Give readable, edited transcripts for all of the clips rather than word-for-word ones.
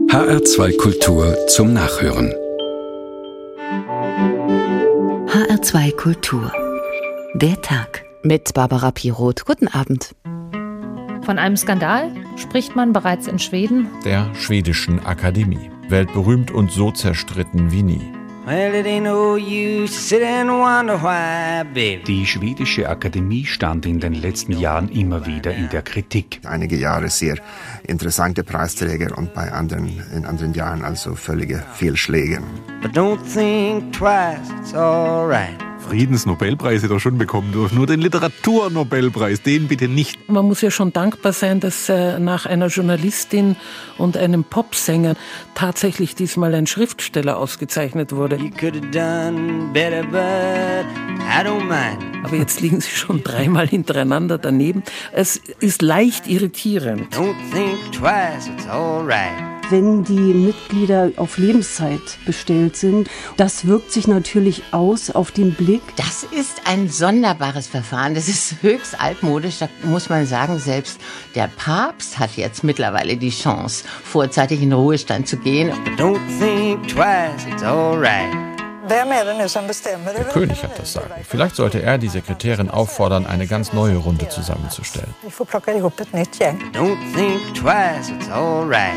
HR2 Kultur zum Nachhören. HR2 Kultur. Der Tag. Mit Barbara Piroth. Guten Abend. Von einem Skandal spricht man bereits in Schweden. Der schwedischen Akademie. Weltberühmt und so zerstritten wie nie. Die schwedische Akademie stand in den letzten Jahren immer wieder in der Kritik. Einige Jahre sehr interessante Preisträger und in anderen Jahren also völlige Fehlschläge. But don't think twice, it's all right. Friedensnobelpreise doch schon bekommen dürfen. Nur den Literaturnobelpreis, den bitte nicht. Man muss ja schon dankbar sein, dass nach einer Journalistin und einem Popsänger tatsächlich diesmal ein Schriftsteller ausgezeichnet wurde. You could have done better, but I don't mind. Aber jetzt liegen sie schon 3-mal hintereinander daneben. Es ist leicht irritierend. Don't think twice, it's all right. Wenn die Mitglieder auf Lebenszeit bestellt sind, das wirkt sich natürlich aus auf den Blick. Das ist ein sonderbares Verfahren. Das ist höchst altmodisch. Da muss man sagen, selbst der Papst hat jetzt mittlerweile die Chance, vorzeitig in den Ruhestand zu gehen. Don't think twice, it's all right. Der König hat das Sagen. Vielleicht sollte er die Sekretärin auffordern, eine ganz neue Runde zusammenzustellen. Don't think twice, it's all right.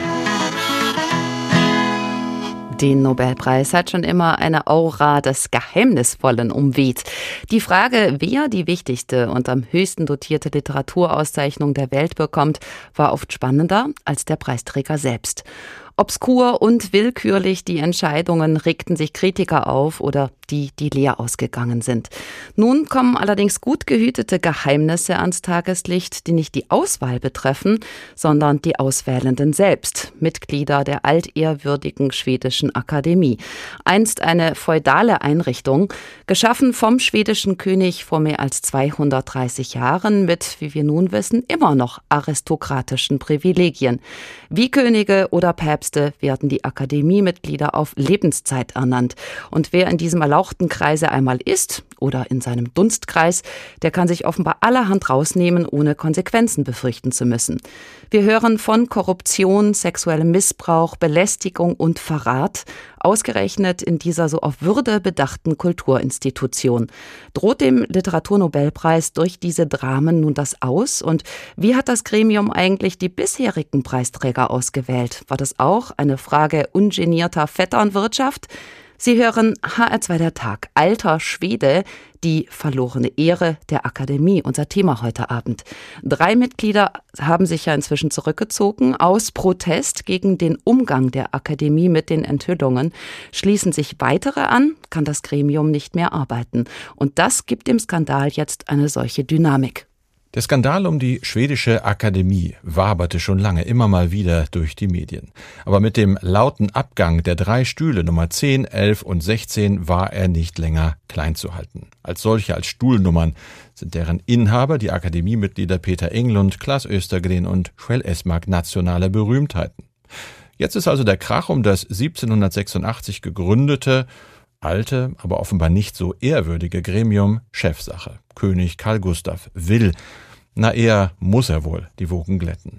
Den Nobelpreis hat schon immer eine Aura des Geheimnisvollen umweht. Die Frage, wer die wichtigste und am höchsten dotierte Literaturauszeichnung der Welt bekommt, war oft spannender als der Preisträger selbst. Obskur und willkürlich die Entscheidungen regten sich Kritiker auf oder die leer ausgegangen sind. Nun kommen allerdings gut gehütete Geheimnisse ans Tageslicht, die nicht die Auswahl betreffen, sondern die Auswählenden selbst, Mitglieder der altehrwürdigen schwedischen Akademie. Einst eine feudale Einrichtung, geschaffen vom schwedischen König vor mehr als 230 Jahren mit, wie wir nun wissen, immer noch aristokratischen Privilegien. Wie Könige oder Päpste werden die Akademiemitglieder auf Lebenszeit ernannt. Und wer in diesem erlauchten Kreise einmal ist oder in seinem Dunstkreis, der kann sich offenbar allerhand rausnehmen, ohne Konsequenzen befürchten zu müssen. Wir hören von Korruption, sexuellem Missbrauch, Belästigung und Verrat, ausgerechnet in dieser so auf Würde bedachten Kulturinstitution. Droht dem Literaturnobelpreis durch diese Dramen nun das aus? Und wie hat das Gremium eigentlich die bisherigen Preisträger ausgewählt? War das auch eine Frage ungenierter Vetternwirtschaft? Sie hören HR2 der Tag. Alter Schwede, die verlorene Ehre der Akademie, unser Thema heute Abend. 3 Mitglieder haben sich ja inzwischen zurückgezogen. Aus Protest gegen den Umgang der Akademie mit den Enthüllungen schließen sich weitere an, kann das Gremium nicht mehr arbeiten. Und das gibt dem Skandal jetzt eine solche Dynamik. Der Skandal um die schwedische Akademie waberte schon lange immer mal wieder durch die Medien. Aber mit dem lauten Abgang der 3 Stühle Nummer 10, 11 und 16 war er nicht länger klein zu halten. Als solche, als Stuhlnummern, sind deren Inhaber, die Akademiemitglieder Peter Englund, Claes Östergren und Kjell Esmark nationale Berühmtheiten. Jetzt ist also der Krach um das 1786 gegründete, alte, aber offenbar nicht so ehrwürdige Gremium Chefsache. König Carl Gustaf will, eher muss er wohl die Wogen glätten.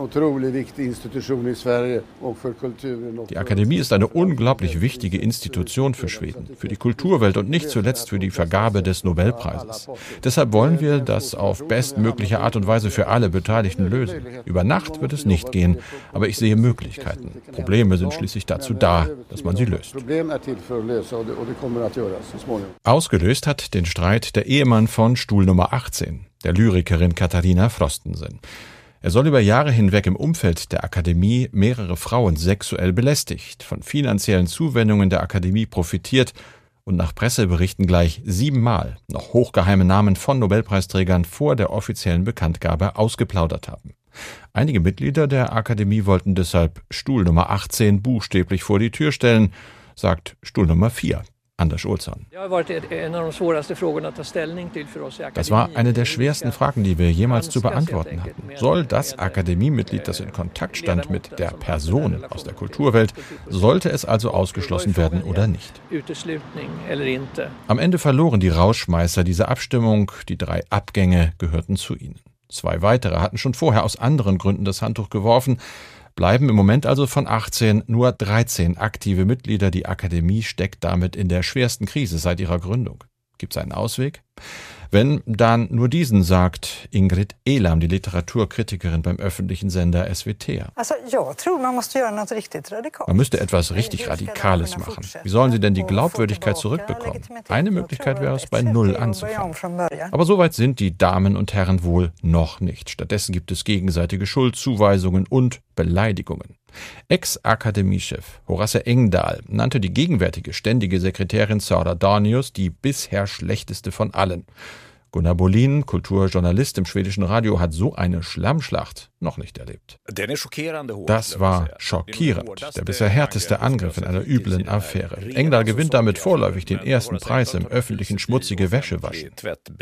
Die Akademie ist eine unglaublich wichtige Institution für Schweden, für die Kulturwelt und nicht zuletzt für die Vergabe des Nobelpreises. Deshalb wollen wir das auf bestmögliche Art und Weise für alle Beteiligten lösen. Über Nacht wird es nicht gehen, aber ich sehe Möglichkeiten. Probleme sind schließlich dazu da, dass man sie löst. Ausgelöst hat den Streit der Ehemann von Stuhl Nummer 18, der Lyrikerin Katharina Frostensen. Er soll über Jahre hinweg im Umfeld der Akademie mehrere Frauen sexuell belästigt, von finanziellen Zuwendungen der Akademie profitiert und nach Presseberichten gleich 7-mal noch hochgeheime Namen von Nobelpreisträgern vor der offiziellen Bekanntgabe ausgeplaudert haben. Einige Mitglieder der Akademie wollten deshalb Stuhl Nummer 18 buchstäblich vor die Tür stellen, sagt Stuhl Nummer 4. Anders Olsson. Das war eine der schwersten Fragen, die wir jemals zu beantworten hatten. Soll das Akademiemitglied, das in Kontakt stand mit der Person aus der Kulturwelt, sollte es also ausgeschlossen werden oder nicht? Am Ende verloren die Rausschmeißer diese Abstimmung, die 3 Abgänge gehörten zu ihnen. 2 weitere hatten schon vorher aus anderen Gründen das Handtuch geworfen. Es bleiben im Moment also von 18 nur 13 aktive Mitglieder. Die Akademie steckt damit in der schwersten Krise seit ihrer Gründung. Gibt es einen Ausweg? Wenn, dann nur diesen, sagt Ingrid Elam, die Literaturkritikerin beim öffentlichen Sender SWT. Man müsste etwas richtig Radikales machen. Wie sollen sie denn die Glaubwürdigkeit zurückbekommen? Eine Möglichkeit wäre es, bei Null anzufangen. Aber soweit sind die Damen und Herren wohl noch nicht. Stattdessen gibt es gegenseitige Schuldzuweisungen und Beleidigungen. Ex-Akademiechef Horace Engdahl nannte die gegenwärtige ständige Sekretärin Sara Danius die bisher schlechteste von allen. Gunnar Bolin, Kulturjournalist im schwedischen Radio, hat so eine Schlammschlacht noch nicht erlebt. Das war schockierend, der bisher härteste Angriff in einer üblen Affäre. Engdahl gewinnt damit vorläufig den ersten Preis im öffentlichen schmutzige Wäschewaschen.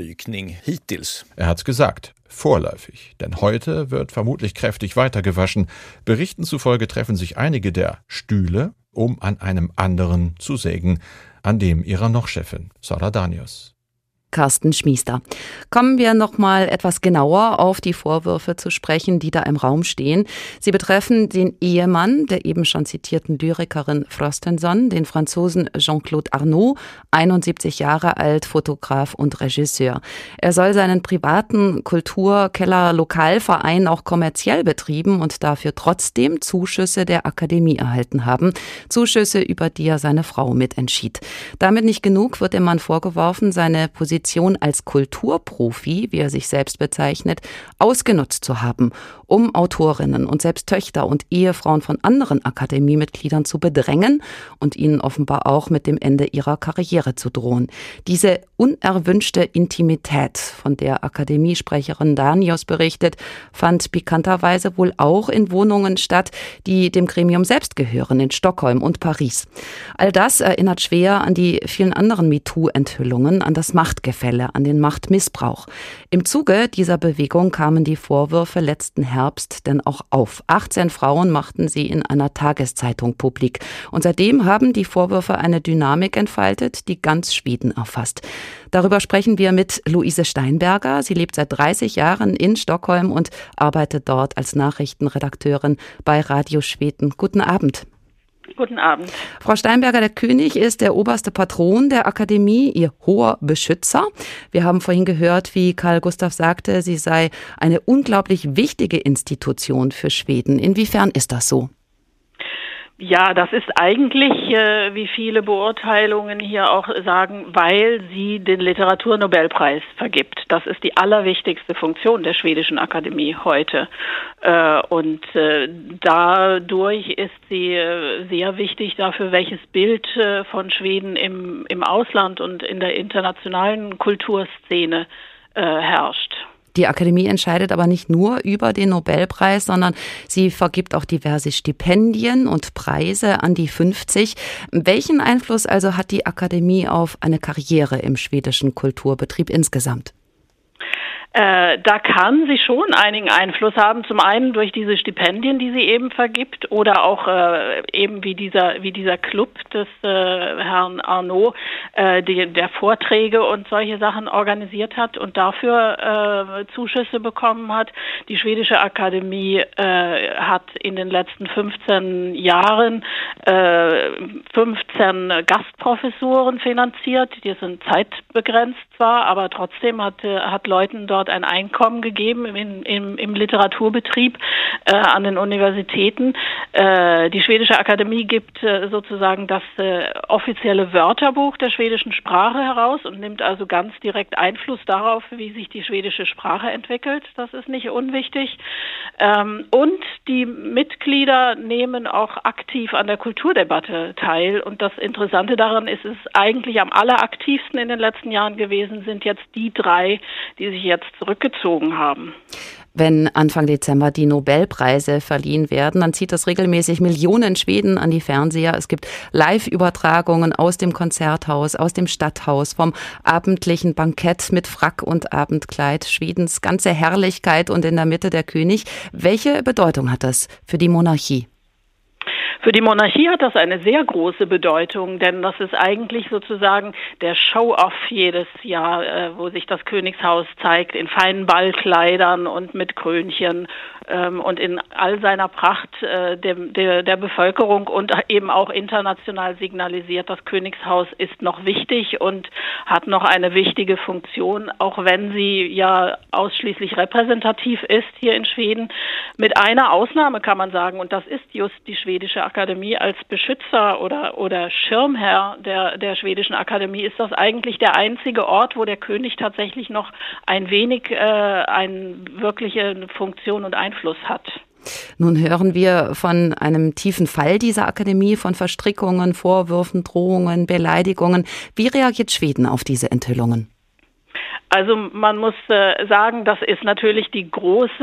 Er hat's gesagt, vorläufig, denn heute wird vermutlich kräftig weitergewaschen. Berichten zufolge treffen sich einige der Stühle, um an einem anderen zu sägen, an dem ihrer Noch-Chefin, Sara Danius. Carsten Schmiester. Kommen wir noch mal etwas genauer auf die Vorwürfe zu sprechen, die da im Raum stehen. Sie betreffen den Ehemann der eben schon zitierten Lyrikerin Frostenson, den Franzosen Jean-Claude Arnault, 71 Jahre alt, Fotograf und Regisseur. Er soll seinen privaten Kulturkeller-Lokalverein auch kommerziell betrieben und dafür trotzdem Zuschüsse der Akademie erhalten haben. Zuschüsse, über die er seine Frau mitentschied. Damit nicht genug, wird dem Mann vorgeworfen, seine Position als Kulturprofi, wie er sich selbst bezeichnet, ausgenutzt zu haben, um Autorinnen und selbst Töchter und Ehefrauen von anderen Akademiemitgliedern zu bedrängen und ihnen offenbar auch mit dem Ende ihrer Karriere zu drohen. Diese unerwünschte Intimität, von der Akademiesprecherin Danius berichtet, fand pikanterweise wohl auch in Wohnungen statt, die dem Gremium selbst gehören, in Stockholm und Paris. All das erinnert schwer an die vielen anderen MeToo-Enthüllungen, an das Machtgefälle, an den Machtmissbrauch. Im Zuge dieser Bewegung kamen die Vorwürfe letzten Herbst denn auch auf. 18 Frauen machten sie in einer Tageszeitung publik. Und seitdem haben die Vorwürfe eine Dynamik entfaltet, die ganz Schweden erfasst. Darüber sprechen wir mit Luise Steinberger. Sie lebt seit 30 Jahren in Stockholm und arbeitet dort als Nachrichtenredakteurin bei Radio Schweden. Guten Abend. Guten Abend. Frau Steinberger, der König ist der oberste Patron der Akademie, ihr hoher Beschützer. Wir haben vorhin gehört, wie Carl Gustaf sagte, sie sei eine unglaublich wichtige Institution für Schweden. Inwiefern ist das so? Ja, das ist eigentlich, wie viele Beurteilungen hier auch sagen, weil sie den Literaturnobelpreis vergibt. Das ist die allerwichtigste Funktion der schwedischen Akademie heute. Und dadurch ist sie sehr wichtig dafür, welches Bild von Schweden im Ausland und in der internationalen Kulturszene herrscht. Die Akademie entscheidet aber nicht nur über den Nobelpreis, sondern sie vergibt auch diverse Stipendien und Preise an die 50. Welchen Einfluss also hat die Akademie auf eine Karriere im schwedischen Kulturbetrieb insgesamt? Da kann sie schon einigen Einfluss haben, zum einen durch diese Stipendien, die sie eben vergibt, oder auch eben wie dieser Club des Herrn Arnault, der Vorträge und solche Sachen organisiert hat und dafür Zuschüsse bekommen hat. Die schwedische Akademie hat in den letzten 15 Jahren 15 Gastprofessuren finanziert. Die sind zeitbegrenzt zwar, aber trotzdem hat Leuten dort ein Einkommen gegeben im Literaturbetrieb an den Universitäten. Die schwedische Akademie gibt sozusagen das offizielle Wörterbuch der schwedischen Sprache heraus und nimmt also ganz direkt Einfluss darauf, wie sich die schwedische Sprache entwickelt. Das ist nicht unwichtig. Und die Mitglieder nehmen auch aktiv an der Kulturdebatte teil. Und das Interessante daran ist, es eigentlich am alleraktivsten in den letzten Jahren gewesen sind jetzt die 3, die sich jetzt zurückgezogen haben. Wenn Anfang Dezember die Nobelpreise verliehen werden, dann zieht das regelmäßig Millionen Schweden an die Fernseher. Es gibt Live-Übertragungen aus dem Konzerthaus, aus dem Stadthaus, vom abendlichen Bankett mit Frack und Abendkleid, Schwedens ganze Herrlichkeit und in der Mitte der König. Welche Bedeutung hat das für die Monarchie? Für die Monarchie hat das eine sehr große Bedeutung, denn das ist eigentlich sozusagen der Show-off jedes Jahr, wo sich das Königshaus zeigt in feinen Ballkleidern und mit Krönchen und in all seiner Pracht der Bevölkerung und eben auch international signalisiert, das Königshaus ist noch wichtig und hat noch eine wichtige Funktion, auch wenn sie ja ausschließlich repräsentativ ist hier in Schweden. Mit einer Ausnahme kann man sagen, und das ist just die Schwedische Akademie als Beschützer oder Schirmherr der Schwedischen Akademie, ist das eigentlich der einzige Ort, wo der König tatsächlich noch ein wenig eine wirkliche Funktion und Einfluss hat. Nun hören wir von einem tiefen Fall dieser Akademie, von Verstrickungen, Vorwürfen, Drohungen, Beleidigungen. Wie reagiert Schweden auf diese Enthüllungen? Also man muss sagen, das ist natürlich die große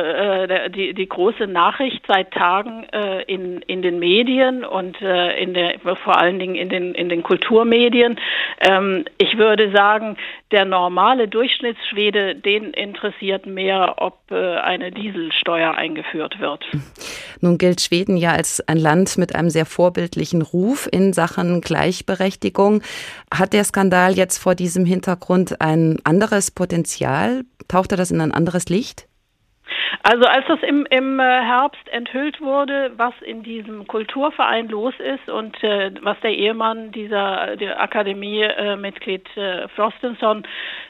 Nachricht seit Tagen in den Medien und vor allen Dingen in den Kulturmedien. Ich würde sagen, der normale Durchschnittsschwede, den interessiert mehr, ob eine Dieselsteuer eingeführt wird. Nun gilt Schweden ja als ein Land mit einem sehr vorbildlichen Ruf in Sachen Gleichberechtigung. Hat der Skandal jetzt vor diesem Hintergrund ein anderes Potenzial? Tauchte das in ein anderes Licht? Also als das im Herbst enthüllt wurde, was in diesem Kulturverein los ist und was der Ehemann der Akademie-Mitglied Frostenson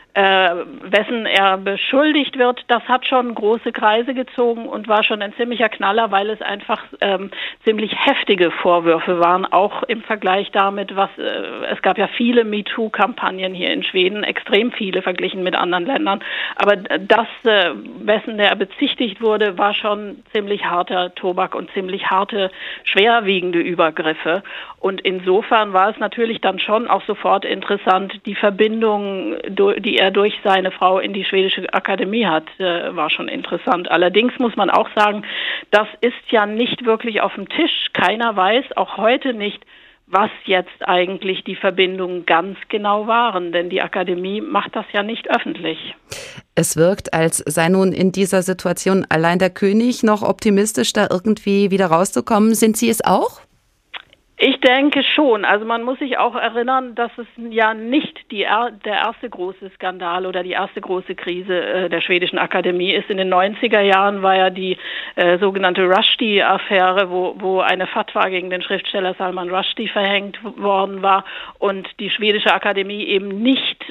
wessen er beschuldigt wird, das hat schon große Kreise gezogen und war schon ein ziemlicher Knaller, weil es einfach ziemlich heftige Vorwürfe waren, auch im Vergleich damit, es gab ja viele MeToo-Kampagnen hier in Schweden, extrem viele verglichen mit anderen Ländern, aber das, wessen er bezichtigt wurde, war schon ziemlich harter Tobak und ziemlich harte, schwerwiegende Übergriffe und insofern war es natürlich dann schon auch sofort interessant, die Verbindung, die er durch seine Frau in die Schwedische Akademie hat, war schon interessant. Allerdings muss man auch sagen, das ist ja nicht wirklich auf dem Tisch. Keiner weiß, auch heute nicht, was jetzt eigentlich die Verbindungen ganz genau waren, denn die Akademie macht das ja nicht öffentlich. Es wirkt, als sei nun in dieser Situation allein der König noch optimistisch, da irgendwie wieder rauszukommen. Sind Sie es auch? Ich denke schon. Also man muss sich auch erinnern, dass es ja nicht der erste große Skandal oder die erste große Krise der Schwedischen Akademie ist. In den 90er Jahren war ja die sogenannte Rushdie-Affäre, wo eine Fatwa gegen den Schriftsteller Salman Rushdie verhängt worden war und die Schwedische Akademie eben nicht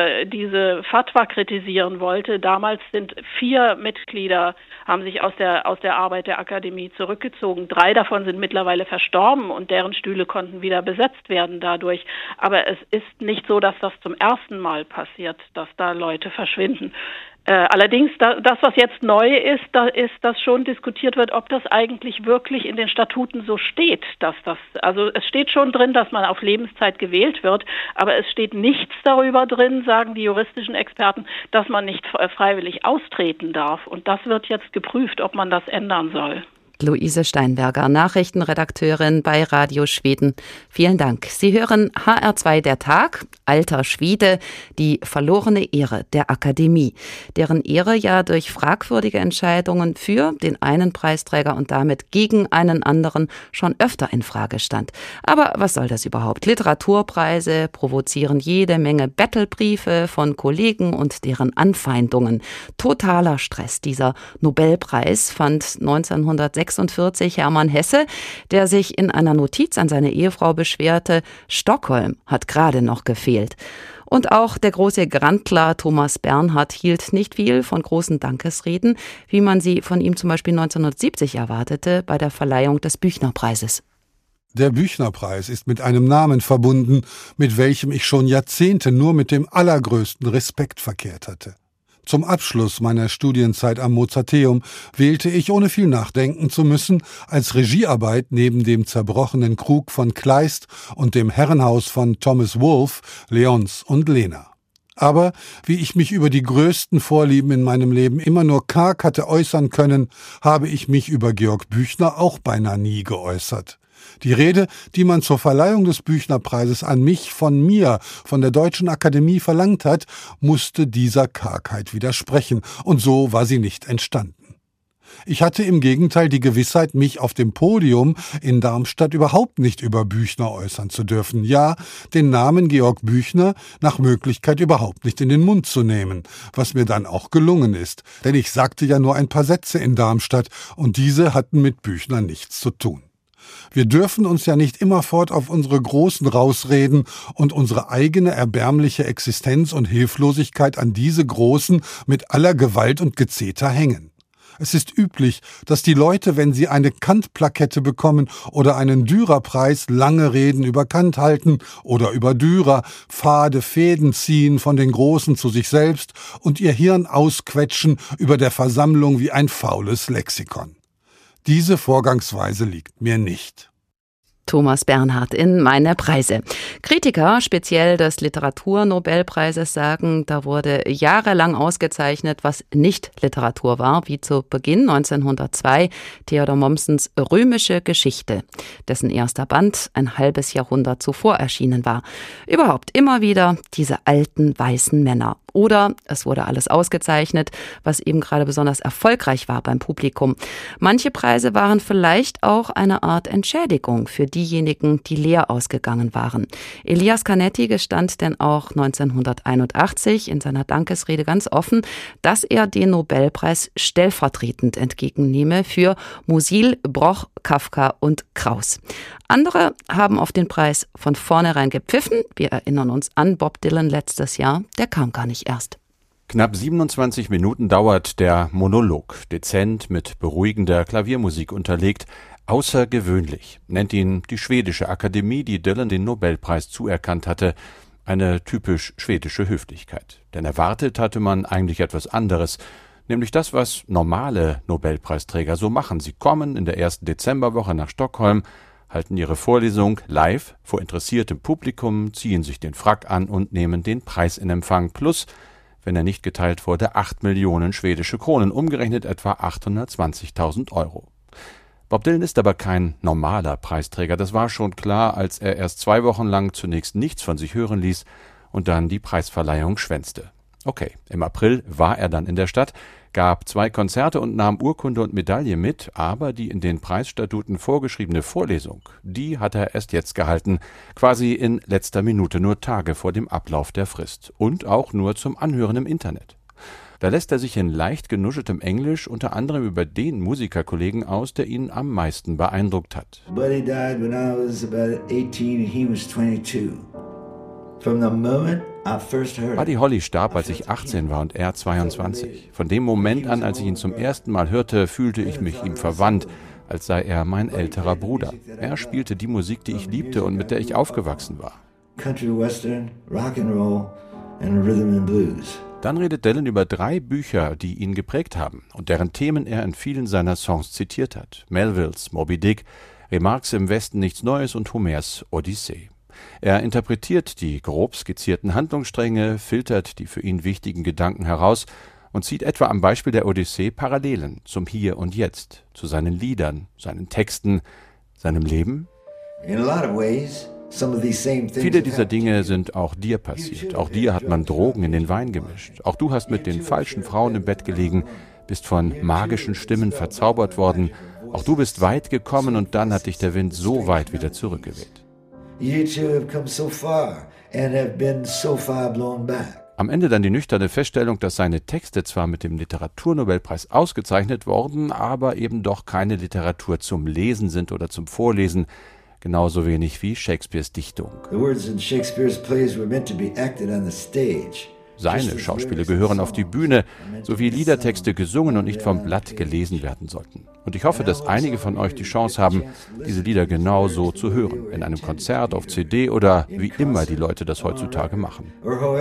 diese Fatwa kritisieren wollte. Damals sind 4 Mitglieder haben sich aus der Arbeit der Akademie zurückgezogen. 3 davon sind mittlerweile verstorben und deren Stühle konnten wieder besetzt werden dadurch. Aber es ist nicht so, dass das zum ersten Mal passiert, dass da Leute verschwinden. Allerdings, das, was jetzt neu ist, da ist, dass schon diskutiert wird, ob das eigentlich wirklich in den Statuten so steht, also es steht schon drin, dass man auf Lebenszeit gewählt wird, aber es steht nichts darüber drin, sagen die juristischen Experten, dass man nicht freiwillig austreten darf. Und das wird jetzt geprüft, ob man das ändern soll. Luise Steinberger, Nachrichtenredakteurin bei Radio Schweden. Vielen Dank. Sie hören HR2 der Tag, Alter Schwede, die verlorene Ehre der Akademie, deren Ehre ja durch fragwürdige Entscheidungen für den einen Preisträger und damit gegen einen anderen schon öfter in Frage stand. Aber was soll das überhaupt? Literaturpreise provozieren jede Menge Battlebriefe von Kollegen und deren Anfeindungen. Totaler Stress. Dieser Nobelpreis fand 1946 Hermann Hesse, der sich in einer Notiz an seine Ehefrau beschwerte, Stockholm hat gerade noch gefehlt. Und auch der große Grandler Thomas Bernhard hielt nicht viel von großen Dankesreden, wie man sie von ihm zum Beispiel 1970 erwartete bei der Verleihung des Büchnerpreises. Der Büchnerpreis ist mit einem Namen verbunden, mit welchem ich schon Jahrzehnte nur mit dem allergrößten Respekt verkehrt hatte. Zum Abschluss meiner Studienzeit am Mozarteum wählte ich, ohne viel nachdenken zu müssen, als Regiearbeit neben dem zerbrochenen Krug von Kleist und dem Herrenhaus von Thomas Wolfe Leons und Lena. Aber wie ich mich über die größten Vorlieben in meinem Leben immer nur karg hatte äußern können, habe ich mich über Georg Büchner auch beinahe nie geäußert. Die Rede, die man zur Verleihung des Büchnerpreises an mich, von der Deutschen Akademie verlangt hat, musste dieser Kargheit widersprechen, und so war sie nicht entstanden. Ich hatte im Gegenteil die Gewissheit, mich auf dem Podium in Darmstadt überhaupt nicht über Büchner äußern zu dürfen. Ja, den Namen Georg Büchner nach Möglichkeit überhaupt nicht in den Mund zu nehmen, was mir dann auch gelungen ist. Denn ich sagte ja nur ein paar Sätze in Darmstadt und diese hatten mit Büchner nichts zu tun. Wir dürfen uns ja nicht immerfort auf unsere Großen rausreden und unsere eigene erbärmliche Existenz und Hilflosigkeit an diese Großen mit aller Gewalt und Gezeter hängen. Es ist üblich, dass die Leute, wenn sie eine Kant-Plakette bekommen oder einen Dürer-Preis, lange Reden über Kant halten oder über Dürer, fade Fäden ziehen von den Großen zu sich selbst und ihr Hirn ausquetschen über der Versammlung wie ein faules Lexikon. Diese Vorgangsweise liegt mir nicht. Thomas Bernhard in Meine Preise. Kritiker, speziell des Literaturnobelpreises, sagen, da wurde jahrelang ausgezeichnet, was nicht Literatur war, wie zu Beginn 1902 Theodor Mommsens Römische Geschichte, dessen erster Band ein halbes Jahrhundert zuvor erschienen war. Überhaupt immer wieder diese alten weißen Männer. Oder es wurde alles ausgezeichnet, was eben gerade besonders erfolgreich war beim Publikum. Manche Preise waren vielleicht auch eine Art Entschädigung für diejenigen, die leer ausgegangen waren. Elias Canetti gestand denn auch 1981 in seiner Dankesrede ganz offen, dass er den Nobelpreis stellvertretend entgegennehme für Musil, Broch, Kafka und Kraus. Andere haben auf den Preis von vornherein gepfiffen. Wir erinnern uns an Bob Dylan letztes Jahr, der kam gar nicht erst. Knapp 27 Minuten dauert der Monolog, dezent mit beruhigender Klaviermusik unterlegt. Außergewöhnlich nennt ihn die schwedische Akademie, die Dylan den Nobelpreis zuerkannt hatte, eine typisch schwedische Höflichkeit. Denn erwartet hatte man eigentlich etwas anderes, nämlich das, was normale Nobelpreisträger so machen. Sie kommen in der ersten Dezemberwoche nach Stockholm, halten ihre Vorlesung live vor interessiertem Publikum, ziehen sich den Frack an und nehmen den Preis in Empfang. Plus, wenn er nicht geteilt wurde, 8 Millionen schwedische Kronen, umgerechnet etwa 820.000 Euro. Bob Dylan ist aber kein normaler Preisträger. Das war schon klar, als er erst 2 Wochen lang zunächst nichts von sich hören ließ und dann die Preisverleihung schwänzte. Okay, im April war er dann in der Stadt, gab 2 Konzerte und nahm Urkunde und Medaille mit, aber die in den Preisstatuten vorgeschriebene Vorlesung, die hat er erst jetzt gehalten, quasi in letzter Minute, nur Tage vor dem Ablauf der Frist und auch nur zum Anhören im Internet. Da lässt er sich in leicht genuscheltem Englisch unter anderem über den Musikerkollegen aus, der ihn am meisten beeindruckt hat. Buddy died when I was about 18 and he was 22. From the moment Buddy Holly starb, als ich 18 war und er 22. Von dem Moment an, als ich ihn zum ersten Mal hörte, fühlte ich mich ihm verwandt, als sei er mein älterer Bruder. Er spielte die Musik, die ich liebte und mit der ich aufgewachsen war. Country Western, Rock and Roll and Rhythm and Blues. Dann redet Dylan über 3 Bücher, die ihn geprägt haben und deren Themen er in vielen seiner Songs zitiert hat. Melvilles Moby Dick, Remarques im Westen nichts Neues und Homers Odyssee. Er interpretiert die grob skizzierten Handlungsstränge, filtert die für ihn wichtigen Gedanken heraus und zieht etwa am Beispiel der Odyssee Parallelen zum Hier und Jetzt, zu seinen Liedern, seinen Texten, seinem Leben. Viele dieser Dinge sind auch dir passiert. Auch dir hat man Drogen in den Wein gemischt. Auch du hast mit den falschen Frauen im Bett gelegen, bist von magischen Stimmen verzaubert worden. Auch du bist weit gekommen und dann hat dich der Wind so weit wieder zurückgeweht. Am Ende dann die nüchterne Feststellung, dass seine Texte zwar mit dem Literaturnobelpreis ausgezeichnet worden, aber eben doch keine Literatur zum Lesen sind oder zum Vorlesen, genauso wenig wie Shakespeares Dichtung. Seine Schauspiele gehören auf die Bühne, sowie Liedertexte gesungen und nicht vom Blatt gelesen werden sollten. Und ich hoffe, dass einige von euch die Chance haben, diese Lieder genau so zu hören, in einem Konzert, auf CD oder wie immer die Leute das heutzutage machen.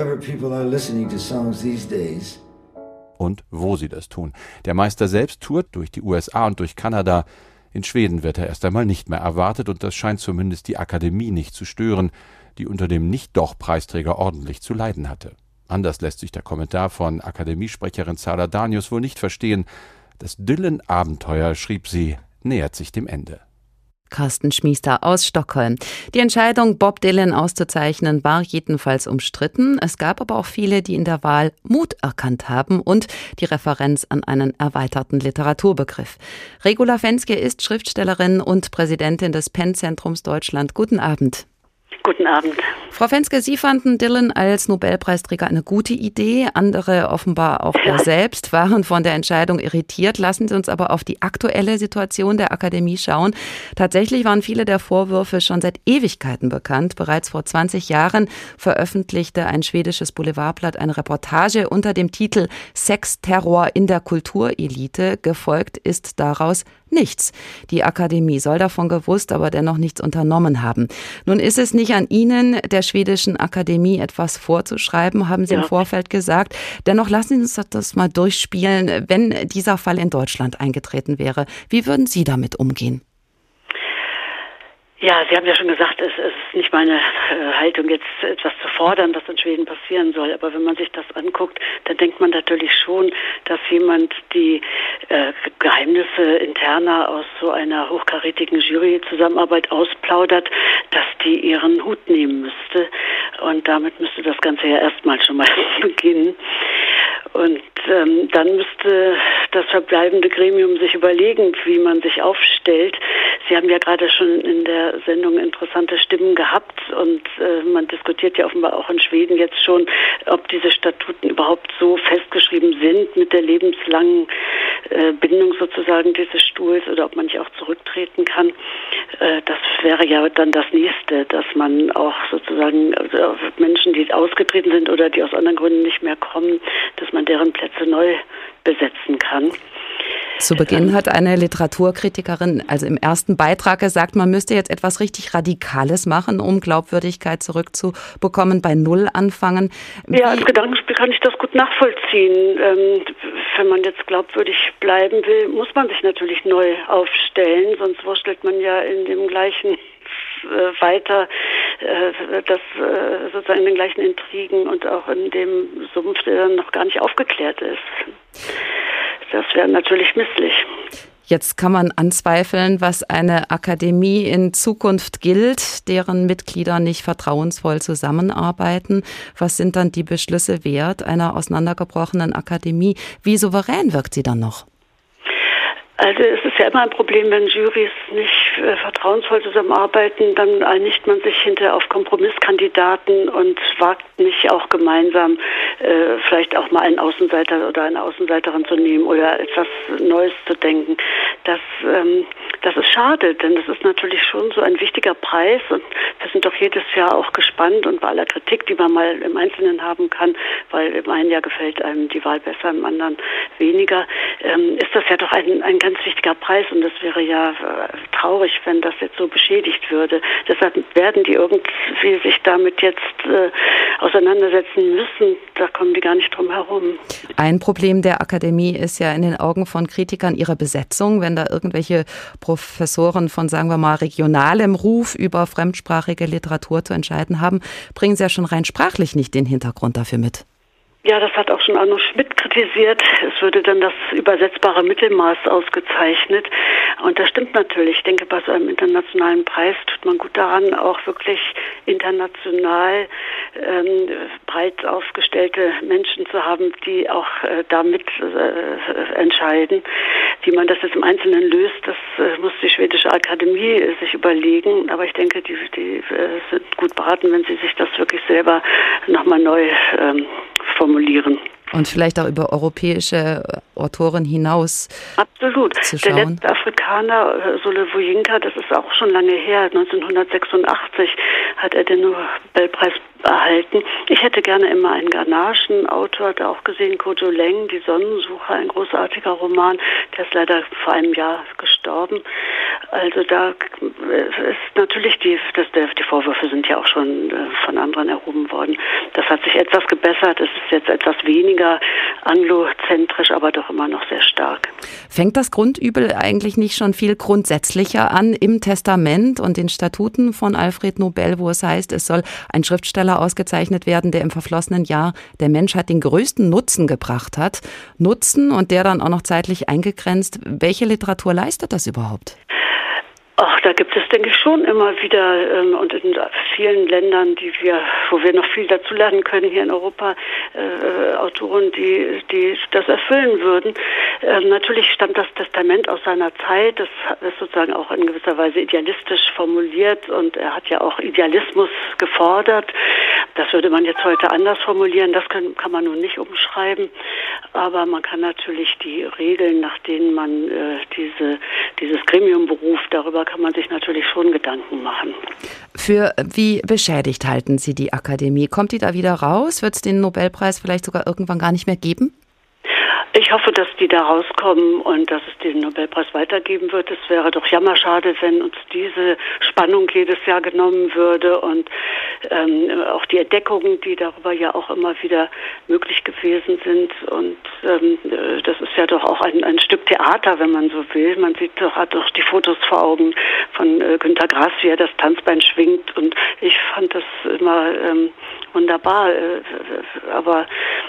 Und wo sie das tun. Der Meister selbst tourt durch die USA und durch Kanada. In Schweden wird er erst einmal nicht mehr erwartet und das scheint zumindest die Akademie nicht zu stören, die unter dem Nicht-Doch-Preisträger ordentlich zu leiden hatte. Anders lässt sich der Kommentar von Akademiesprecherin Sara Danius wohl nicht verstehen. Das Dylan-Abenteuer, schrieb sie, nähert sich dem Ende. Carsten Schmiester aus Stockholm. Die Entscheidung, Bob Dylan auszuzeichnen, war jedenfalls umstritten. Es gab aber auch viele, die in der Wahl Mut erkannt haben und die Referenz an einen erweiterten Literaturbegriff. Regula Fenske ist Schriftstellerin und Präsidentin des PEN-Zentrums Deutschland. Guten Abend. Guten Abend. Frau Fenske, Sie fanden Dylan als Nobelpreisträger eine gute Idee. Andere, offenbar auch er selbst, waren von der Entscheidung irritiert. Lassen Sie uns aber auf die aktuelle Situation der Akademie schauen. Tatsächlich waren viele der Vorwürfe schon seit Ewigkeiten bekannt. Bereits vor 20 Jahren veröffentlichte ein schwedisches Boulevardblatt eine Reportage unter dem Titel Sexterror in der Kulturelite. Gefolgt ist daraus nichts. Die Akademie soll davon gewusst, aber dennoch nichts unternommen haben. Nun ist es nicht an Ihnen, der schwedischen Akademie etwas vorzuschreiben, haben Sie im Vorfeld gesagt. Dennoch lassen Sie uns das mal durchspielen, wenn dieser Fall in Deutschland eingetreten wäre. Wie würden Sie damit umgehen? Ja, Sie haben ja schon gesagt, es ist nicht meine Haltung, jetzt etwas zu fordern, was in Schweden passieren soll. Aber wenn man sich das anguckt, dann denkt man natürlich schon, dass jemand die Geheimnisse interner aus so einer hochkarätigen Juryzusammenarbeit ausplaudert, dass die ihren Hut nehmen müsste. Und damit müsste das Ganze ja erstmal schon mal beginnen. Und dann müsste das verbleibende Gremium sich überlegen, wie man sich aufstellt. Sie haben ja gerade schon in der Sendung interessante Stimmen gehabt und man diskutiert ja offenbar auch in Schweden jetzt schon, ob diese Statuten überhaupt so festgeschrieben sind mit der lebenslangen Bindung sozusagen dieses Stuhls oder ob man nicht auch zurücktreten kann. Das wäre ja dann das Nächste, dass man auch sozusagen also Menschen, die ausgetreten sind oder die aus anderen Gründen nicht mehr kommen, dass man deren Plätze neu besetzen kann. Zu Beginn hat eine Literaturkritikerin, also im ersten Beitrag, gesagt, man müsste jetzt etwas richtig Radikales machen, um Glaubwürdigkeit zurückzubekommen, bei Null anfangen. Ja, als Gedankenspiel kann ich das gut nachvollziehen. Wenn man jetzt glaubwürdig bleiben will, muss man sich natürlich neu aufstellen, sonst wurstelt man ja in dem gleichen weiter, das sozusagen in den gleichen Intrigen und auch in dem Sumpf, der dann noch gar nicht aufgeklärt ist. Das wäre natürlich misslich. Jetzt kann man anzweifeln, was eine Akademie in Zukunft gilt, deren Mitglieder nicht vertrauensvoll zusammenarbeiten. Was sind dann die Beschlüsse wert einer auseinandergebrochenen Akademie? Wie souverän wirkt sie dann noch? Also es ist ja immer ein Problem, wenn Jurys nicht vertrauensvoll zusammenarbeiten, dann einigt man sich hinterher auf Kompromisskandidaten und wagt nicht auch gemeinsam vielleicht auch mal einen Außenseiter oder eine Außenseiterin zu nehmen oder etwas Neues zu denken. Das ist schade, denn das ist natürlich schon so ein wichtiger Preis und wir sind doch jedes Jahr auch gespannt und bei aller Kritik, die man mal im Einzelnen haben kann, weil im einen Jahr gefällt einem die Wahl besser, im anderen weniger, ist das ja doch ein ganz wichtiger Preis und das wäre ja traurig, wenn das jetzt so beschädigt würde. Deshalb werden die irgendwie sich damit jetzt auseinandersetzen müssen. Da kommen die gar nicht drum herum. Ein Problem der Akademie ist ja in den Augen von Kritikern ihre Besetzung. Wenn da irgendwelche Professoren von, sagen wir mal, regionalem Ruf über fremdsprachige Literatur zu entscheiden haben, bringen sie ja schon rein sprachlich nicht den Hintergrund dafür mit. Ja, das hat auch schon Arno Schmidt kritisiert. Es würde dann das übersetzbare Mittelmaß ausgezeichnet. Und das stimmt natürlich. Ich denke, bei so einem internationalen Preis tut man gut daran, auch wirklich international breit aufgestellte Menschen zu haben, die auch damit entscheiden. Wie man das jetzt im Einzelnen löst, das muss die schwedische Akademie sich überlegen. Aber ich denke, die sind gut beraten, wenn sie sich das wirklich selber nochmal neu formulieren. Und vielleicht auch über europäische Autoren hinaus Absolut. zu schauen. Der letzte Afrikaner, Sole Vuyinka, das ist auch schon lange her, 1986 hat er den Nobelpreis erhalten. Ich hätte gerne immer einen ghanaischen Autor da auch gesehen, Kojo Leng, Die Sonnensucher, ein großartiger Roman, der ist leider vor einem Jahr gestorben. Also da ist natürlich die Vorwürfe sind ja auch schon von anderen erhoben worden. Das hat sich etwas gebessert, es ist jetzt etwas weniger anglozentrisch, aber doch immer noch sehr stark. Fängt das Grundübel eigentlich nicht schon viel grundsätzlicher an im Testament und den Statuten von Alfred Nobel, wo es heißt, es soll ein Schriftsteller ausgezeichnet werden, der im verflossenen Jahr der Menschheit den größten Nutzen gebracht hat. Nutzen und der dann auch noch zeitlich eingegrenzt. Welche Literatur leistet das überhaupt? Ach, da gibt es, denke ich, schon immer wieder und in vielen Ländern, wo wir noch viel dazulernen können hier in Europa, Autoren, die das erfüllen würden. Natürlich stammt das Testament aus seiner Zeit. Das ist sozusagen auch in gewisser Weise idealistisch formuliert und er hat ja auch Idealismus gefordert. Das würde man jetzt heute anders formulieren. Das kann man nun nicht umschreiben. Aber man kann natürlich die Regeln, nach denen man dieses Gremium beruft, darüber kann man sich natürlich schon Gedanken machen. Für wie beschädigt halten Sie die Akademie? Kommt die da wieder raus? Wird es den Nobelpreis vielleicht sogar irgendwann gar nicht mehr geben? Ich hoffe, dass die da rauskommen und dass es den Nobelpreis weitergeben wird. Es wäre doch jammerschade, wenn uns diese Spannung jedes Jahr genommen würde und auch die Entdeckungen, die darüber ja auch immer wieder möglich gewesen sind. Und das ist ja doch auch ein Stück Theater, wenn man so will. Man hat doch die Fotos vor Augen von Günter Grass, wie er das Tanzbein schwingt. Und ich fand das immer wunderbar. Aber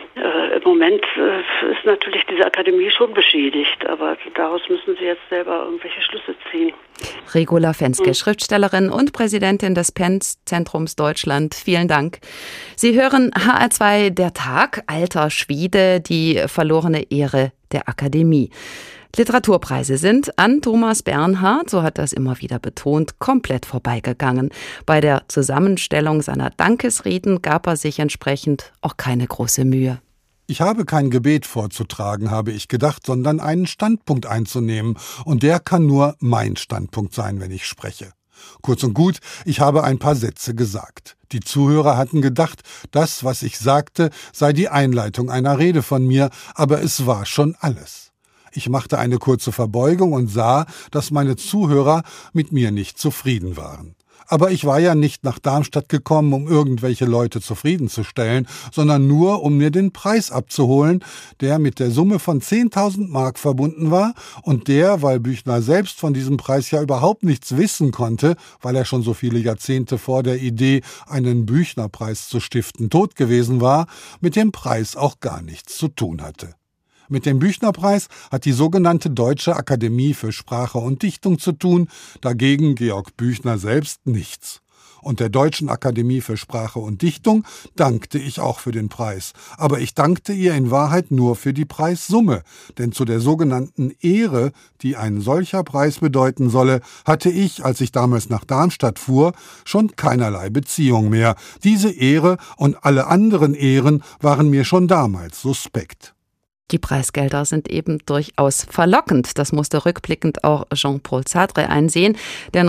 im Moment ist natürlich diese Akademie schon beschädigt, aber daraus müssen Sie jetzt selber irgendwelche Schlüsse ziehen. Regula Fenske, Schriftstellerin und Präsidentin des PEN-Zentrums Deutschland. Vielen Dank. Sie hören HR2 Der Tag, alter Schwede, die verlorene Ehre der Akademie. Literaturpreise sind an Thomas Bernhard, so hat er es immer wieder betont, komplett vorbeigegangen. Bei der Zusammenstellung seiner Dankesreden gab er sich entsprechend auch keine große Mühe. Ich habe kein Gebet vorzutragen, habe ich gedacht, sondern einen Standpunkt einzunehmen. Und der kann nur mein Standpunkt sein, wenn ich spreche. Kurz und gut, ich habe ein paar Sätze gesagt. Die Zuhörer hatten gedacht, das, was ich sagte, sei die Einleitung einer Rede von mir, aber es war schon alles. Ich machte eine kurze Verbeugung und sah, dass meine Zuhörer mit mir nicht zufrieden waren. Aber ich war ja nicht nach Darmstadt gekommen, um irgendwelche Leute zufriedenzustellen, sondern nur, um mir den Preis abzuholen, der mit der Summe von 10.000 Mark verbunden war und der, weil Büchner selbst von diesem Preis ja überhaupt nichts wissen konnte, weil er schon so viele Jahrzehnte vor der Idee, einen Büchner-Preis zu stiften, tot gewesen war, mit dem Preis auch gar nichts zu tun hatte. Mit dem Büchner-Preis hat die sogenannte Deutsche Akademie für Sprache und Dichtung zu tun, dagegen Georg Büchner selbst nichts. Und der Deutschen Akademie für Sprache und Dichtung dankte ich auch für den Preis. Aber ich dankte ihr in Wahrheit nur für die Preissumme, denn zu der sogenannten Ehre, die ein solcher Preis bedeuten solle, hatte ich, als ich damals nach Darmstadt fuhr, schon keinerlei Beziehung mehr. Diese Ehre und alle anderen Ehren waren mir schon damals suspekt. Die Preisgelder sind eben durchaus verlockend. Das musste rückblickend auch Jean-Paul Sartre einsehen, der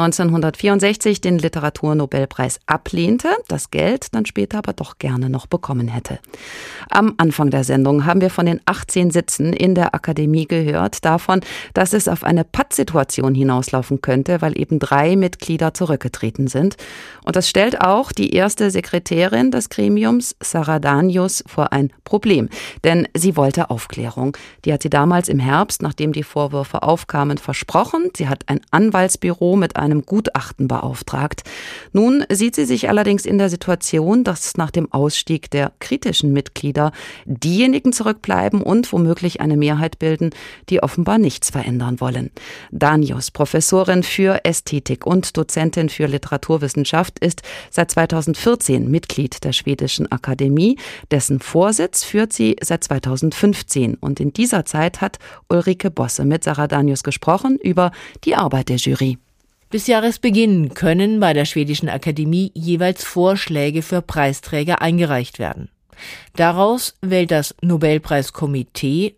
1964 den Literaturnobelpreis ablehnte, das Geld dann später aber doch gerne noch bekommen hätte. Am Anfang der Sendung haben wir von den 18 Sitzen in der Akademie gehört, davon, dass es auf eine Pattsituation hinauslaufen könnte, weil eben 3 Mitglieder zurückgetreten sind. Und das stellt auch die erste Sekretärin des Gremiums, Sarah Danius, vor ein Problem, denn sie wollte Aufklärung. Die hat sie damals im Herbst, nachdem die Vorwürfe aufkamen, versprochen. Sie hat ein Anwaltsbüro mit einem Gutachten beauftragt. Nun sieht sie sich allerdings in der Situation, dass nach dem Ausstieg der kritischen Mitglieder diejenigen zurückbleiben und womöglich eine Mehrheit bilden, die offenbar nichts verändern wollen. Danius, Professorin für Ästhetik und Dozentin für Literaturwissenschaft, ist seit 2014 Mitglied der Schwedischen Akademie. Dessen Vorsitz führt sie seit 2015. Und in dieser Zeit hat Ulrike Bosse mit Sarah Danius gesprochen über die Arbeit der Jury. Bis Jahresbeginn können bei der Schwedischen Akademie jeweils Vorschläge für Preisträger eingereicht werden. Daraus wählt das Nobelpreiskomitee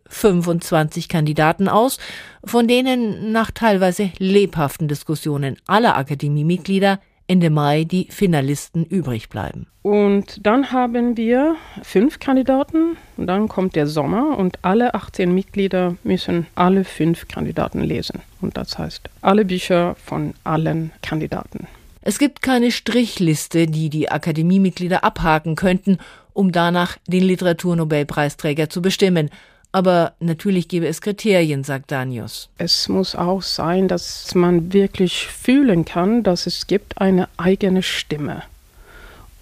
25 Kandidaten aus, von denen nach teilweise lebhaften Diskussionen aller Akademiemitglieder Ende Mai die Finalisten übrig bleiben. Und dann haben wir 5 Kandidaten. Und dann kommt der Sommer und alle 18 Mitglieder müssen alle 5 Kandidaten lesen. Und das heißt, alle Bücher von allen Kandidaten. Es gibt keine Strichliste, die die Akademiemitglieder abhaken könnten, um danach den Literaturnobelpreisträger zu bestimmen. Aber natürlich gäbe es Kriterien, sagt Danius. Es muss auch sein, dass man wirklich fühlen kann, dass es gibt eine eigene Stimme.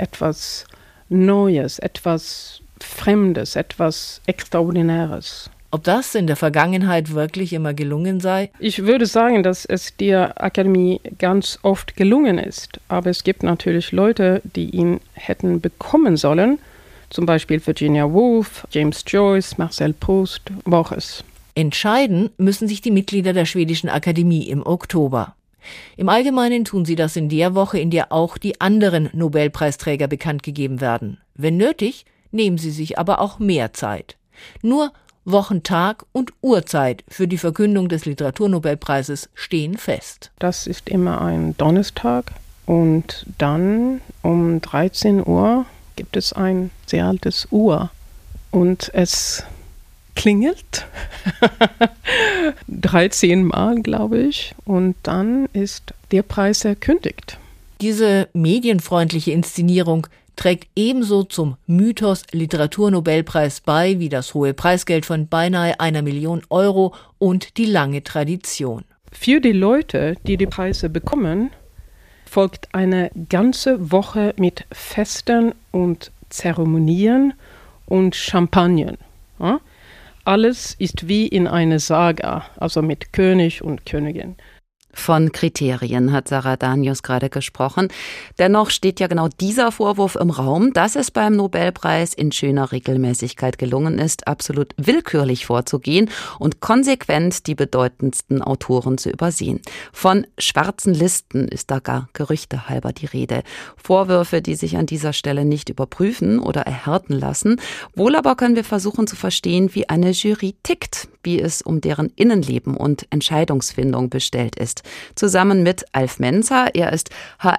Etwas Neues, etwas Fremdes, etwas Extraordinäres. Ob das in der Vergangenheit wirklich immer gelungen sei? Ich würde sagen, dass es der Akademie ganz oft gelungen ist. Aber es gibt natürlich Leute, die ihn hätten bekommen sollen. Zum Beispiel Virginia Woolf, James Joyce, Marcel Proust, Borges. Entscheiden müssen sich die Mitglieder der Schwedischen Akademie im Oktober. Im Allgemeinen tun sie das in der Woche, in der auch die anderen Nobelpreisträger bekannt gegeben werden. Wenn nötig, nehmen sie sich aber auch mehr Zeit. Nur Wochentag und Uhrzeit für die Verkündung des Literaturnobelpreises stehen fest. Das ist immer ein Donnerstag und dann um 13 Uhr gibt es ein sehr altes Uhr und es klingelt 13 Mal, glaube ich, und dann ist der Preis verkündigt. Diese medienfreundliche Inszenierung trägt ebenso zum Mythos Literaturnobelpreis bei wie das hohe Preisgeld von beinahe 1 Million Euro und die lange Tradition. Für die Leute, die die Preise bekommen, folgt eine ganze Woche mit Festen und Zeremonien und Champagner. Ja? Alles ist wie in einer Saga, also mit König und Königin. Von Kriterien hat Sarah Danius gerade gesprochen. Dennoch steht ja genau dieser Vorwurf im Raum, dass es beim Nobelpreis in schöner Regelmäßigkeit gelungen ist, absolut willkürlich vorzugehen und konsequent die bedeutendsten Autoren zu übersehen. Von schwarzen Listen ist da gar gerüchtehalber die Rede. Vorwürfe, die sich an dieser Stelle nicht überprüfen oder erhärten lassen. Wohl aber können wir versuchen zu verstehen, wie eine Jury tickt, wie es um deren Innenleben und Entscheidungsfindung bestellt ist. Zusammen mit Alf Menzer. Er ist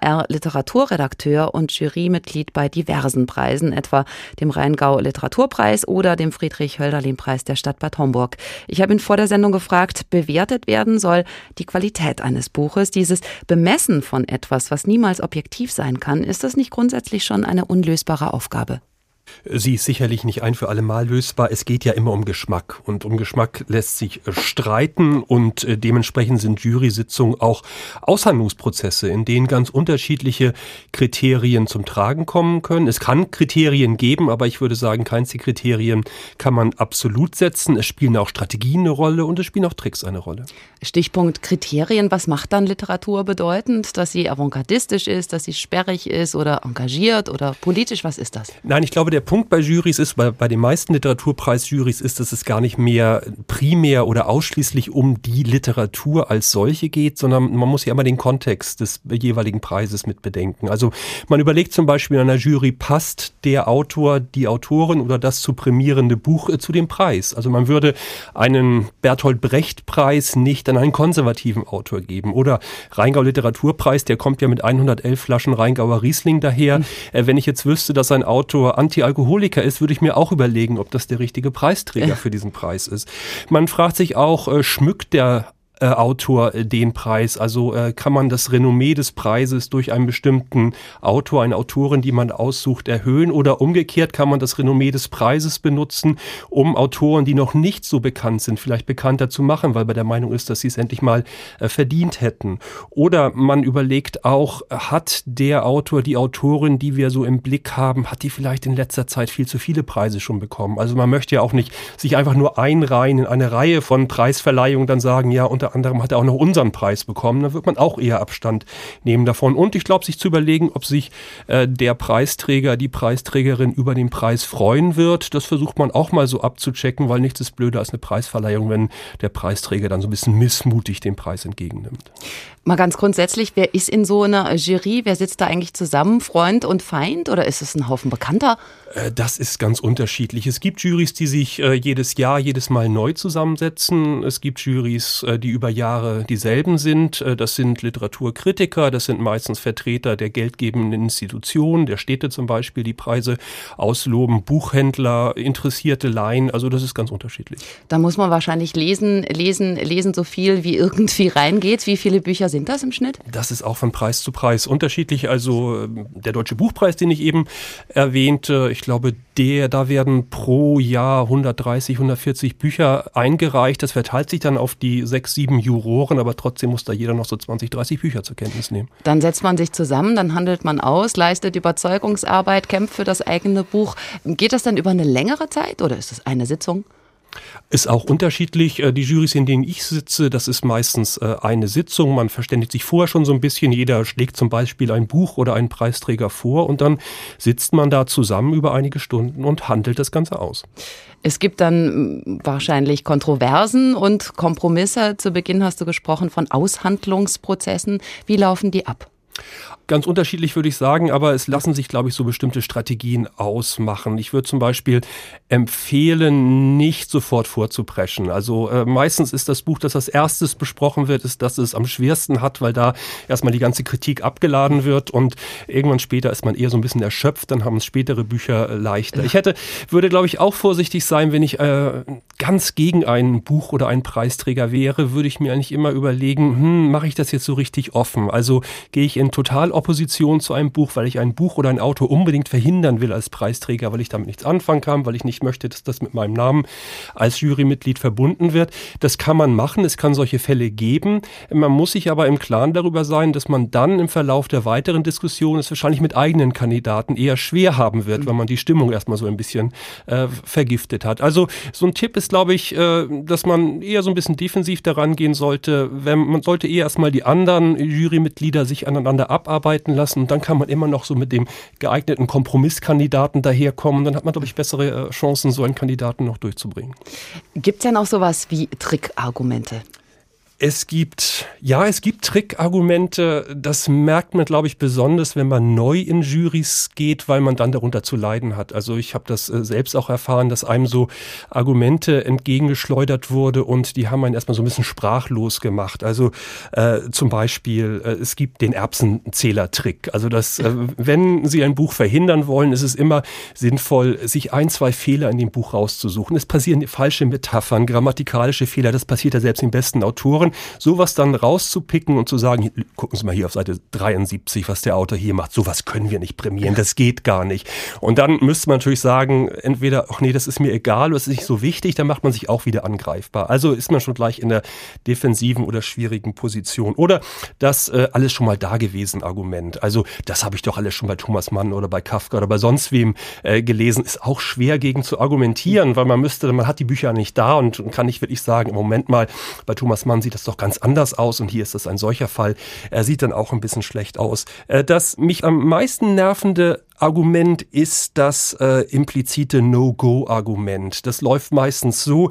HR-Literaturredakteur und Jurymitglied bei diversen Preisen, etwa dem Rheingau-Literaturpreis oder dem Friedrich-Hölderlin-Preis der Stadt Bad Homburg. Ich habe ihn vor der Sendung gefragt, bewertet werden soll die Qualität eines Buches, dieses Bemessen von etwas, was niemals objektiv sein kann. Ist das nicht grundsätzlich schon eine unlösbare Aufgabe? Sie ist sicherlich nicht ein für alle Mal lösbar. Es geht ja immer um Geschmack. Und um Geschmack lässt sich streiten. Und dementsprechend sind Jury-Sitzungen auch Aushandlungsprozesse, in denen ganz unterschiedliche Kriterien zum Tragen kommen können. Es kann Kriterien geben, aber ich würde sagen, keins der Kriterien kann man absolut setzen. Es spielen auch Strategien eine Rolle und es spielen auch Tricks eine Rolle. Stichpunkt Kriterien. Was macht dann Literatur bedeutend? Dass sie avantgardistisch ist, dass sie sperrig ist oder engagiert oder politisch? Was ist das? Nein, ich glaube, der Punkt bei Jurys ist, bei den meisten Literaturpreisjurys ist, dass es gar nicht mehr primär oder ausschließlich um die Literatur als solche geht, sondern man muss ja immer den Kontext des jeweiligen Preises mit bedenken. Also man überlegt zum Beispiel in einer Jury, passt der Autor, die Autorin oder das zu prämierende Buch zu dem Preis? Also man würde einen Bertolt Brecht-Preis nicht an einen konservativen Autor geben oder Rheingau-Literaturpreis, der kommt ja mit 111 Flaschen Rheingauer Riesling daher. Wenn ich jetzt wüsste, dass ein Autor Anti-Alkoholiker ist, würde ich mir auch überlegen, ob das der richtige Preisträger für diesen Preis ist. Man fragt sich auch, schmückt der Autor den Preis? Also kann man das Renommee des Preises durch einen bestimmten Autor, eine Autorin, die man aussucht, erhöhen oder umgekehrt kann man das Renommee des Preises benutzen, um Autoren, die noch nicht so bekannt sind, vielleicht bekannter zu machen, weil man der Meinung ist, dass sie es endlich mal verdient hätten. Oder man überlegt auch, hat der Autor, die Autorin, die wir so im Blick haben, hat die vielleicht in letzter Zeit viel zu viele Preise schon bekommen? Also man möchte ja auch nicht sich einfach nur einreihen in eine Reihe von Preisverleihungen, dann sagen, ja, unter anderem hat er auch noch unseren Preis bekommen, dann wird man auch eher Abstand nehmen davon. Und ich glaube, sich zu überlegen, ob sich der Preisträger, die Preisträgerin über den Preis freuen wird, das versucht man auch mal so abzuchecken, weil nichts ist blöder als eine Preisverleihung, wenn der Preisträger dann so ein bisschen missmutig den Preis entgegennimmt. Mal ganz grundsätzlich, wer ist in so einer Jury? Wer sitzt da eigentlich zusammen? Freund und Feind oder ist es ein Haufen Bekannter? Das ist ganz unterschiedlich. Es gibt Jurys, die sich jedes Mal neu zusammensetzen. Es gibt Jurys, die über Jahre dieselben sind. Das sind Literaturkritiker, das sind meistens Vertreter der geldgebenden Institutionen, der Städte zum Beispiel, die Preise ausloben, Buchhändler, interessierte Laien. Also das ist ganz unterschiedlich. Da muss man wahrscheinlich lesen so viel wie irgendwie reingeht. Wie viele Bücher sind das im Schnitt? Das ist auch von Preis zu Preis unterschiedlich. Also der Deutsche Buchpreis, den ich eben erwähnte, ich glaube, da werden pro Jahr 130, 140 Bücher eingereicht. Das verteilt sich dann auf die 6, 7 Juroren, aber trotzdem muss da jeder noch so 20, 30 Bücher zur Kenntnis nehmen. Dann setzt man sich zusammen, dann handelt man aus, leistet Überzeugungsarbeit, kämpft für das eigene Buch. Geht das dann über eine längere Zeit oder ist es eine Sitzung? Ist auch unterschiedlich. Die Jurys, in denen ich sitze, das ist meistens eine Sitzung. Man verständigt sich vorher schon so ein bisschen. Jeder schlägt zum Beispiel ein Buch oder einen Preisträger vor und dann sitzt man da zusammen über einige Stunden und handelt das Ganze aus. Es gibt dann wahrscheinlich Kontroversen und Kompromisse. Zu Beginn hast du gesprochen von Aushandlungsprozessen. Wie laufen die ab? Ganz unterschiedlich würde ich sagen, aber es lassen sich, glaube ich, so bestimmte Strategien ausmachen. Ich würde zum Beispiel empfehlen, nicht sofort vorzupreschen. Also meistens ist das Buch, das als erstes besprochen wird, ist, dass es am schwersten hat, weil da erstmal die ganze Kritik abgeladen wird und irgendwann später ist man eher so ein bisschen erschöpft, dann haben es spätere Bücher leichter. Ich würde, glaube ich, auch vorsichtig sein, wenn ich ganz gegen ein Buch oder einen Preisträger wäre, würde ich mir eigentlich immer überlegen, mache ich das jetzt so richtig offen? Also gehe ich in Totalopposition zu einem Buch, weil ich ein Buch oder einen Autor unbedingt verhindern will als Preisträger, weil ich damit nichts anfangen kann, weil ich nicht möchte, dass das mit meinem Namen als Jurymitglied verbunden wird. Das kann man machen, es kann solche Fälle geben. Man muss sich aber im Klaren darüber sein, dass man dann im Verlauf der weiteren Diskussion es wahrscheinlich mit eigenen Kandidaten eher schwer haben wird, weil man die Stimmung erstmal so ein bisschen vergiftet hat. Also so ein Tipp ist, glaube ich, dass man eher so ein bisschen defensiv daran gehen sollte. Man sollte eher erstmal die anderen Jurymitglieder sich aneinander abarbeiten lassen und dann kann man immer noch so mit dem geeigneten Kompromisskandidaten daherkommen. Dann hat man, glaube ich, bessere Chancen, so einen Kandidaten noch durchzubringen. Gibt es denn auch sowas wie Trickargumente? Es gibt Trickargumente, das merkt man, glaube ich, besonders, wenn man neu in Jurys geht, weil man dann darunter zu leiden hat. Also ich habe das selbst auch erfahren, dass einem so Argumente entgegengeschleudert wurde und die haben einen erstmal so ein bisschen sprachlos gemacht. Also zum Beispiel, es gibt den Erbsenzähler-Trick. Also wenn Sie ein Buch verhindern wollen, ist es immer sinnvoll, sich 1, 2 Fehler in dem Buch rauszusuchen. Es passieren falsche Metaphern, grammatikalische Fehler, das passiert ja selbst den besten Autoren. Sowas dann rauszupicken und zu sagen, gucken Sie mal hier auf Seite 73, was der Autor hier macht, sowas können wir nicht prämieren, das geht gar nicht. Und dann müsste man natürlich sagen, entweder, ach nee, das ist mir egal, das ist nicht so wichtig, dann macht man sich auch wieder angreifbar. Also ist man schon gleich in der defensiven oder schwierigen Position. Oder das alles schon mal dagewesen Argument. Also das habe ich doch alles schon bei Thomas Mann oder bei Kafka oder bei sonst wem gelesen, ist auch schwer gegen zu argumentieren, weil man hat die Bücher nicht da und kann nicht wirklich sagen, im Moment mal, bei Thomas Mann sieht das doch ganz anders aus und hier ist das ein solcher Fall. Er sieht dann auch ein bisschen schlecht aus. Das mich am meisten nervende Argument ist das implizite No-Go-Argument. Das läuft meistens so,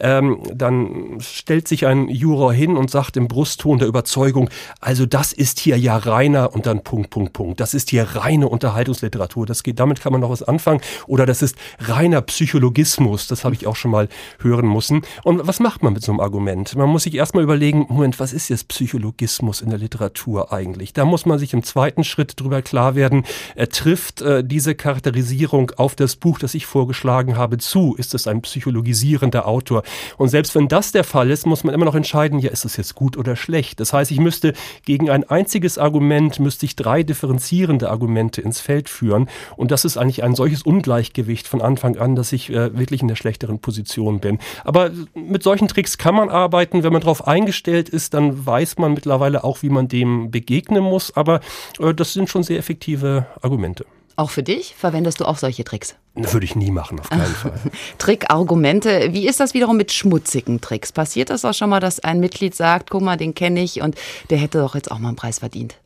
dann stellt sich ein Juror hin und sagt im Brustton der Überzeugung, also das ist hier ja reiner und dann Punkt. Das ist hier reine Unterhaltungsliteratur. Damit kann man noch was anfangen. Oder das ist reiner Psychologismus. Das habe ich auch schon mal hören müssen. Und was macht man mit so einem Argument? Man muss sich erstmal überlegen, Moment, was ist jetzt Psychologismus in der Literatur eigentlich? Da muss man sich im zweiten Schritt drüber klar werden, trifft diese Charakterisierung auf das Buch, das ich vorgeschlagen habe, zu? Ist es ein psychologisierender Autor? Und selbst wenn das der Fall ist, muss man immer noch entscheiden, ja, ist es jetzt gut oder schlecht? Das heißt, ich müsste gegen ein einziges Argument, 3 differenzierende Argumente ins Feld führen. Und das ist eigentlich ein solches Ungleichgewicht von Anfang an, dass ich wirklich in der schlechteren Position bin. Aber mit solchen Tricks kann man arbeiten. Wenn man darauf eingestellt ist, dann weiß man mittlerweile auch, wie man dem begegnen muss. Aber das sind schon sehr effektive Argumente. Auch für dich? Verwendest du auch solche Tricks? Würde ich nie machen, auf keinen Fall. Trickargumente. Wie ist das wiederum mit schmutzigen Tricks? Passiert das auch schon mal, dass ein Mitglied sagt, guck mal, den kenne ich und der hätte doch jetzt auch mal einen Preis verdient?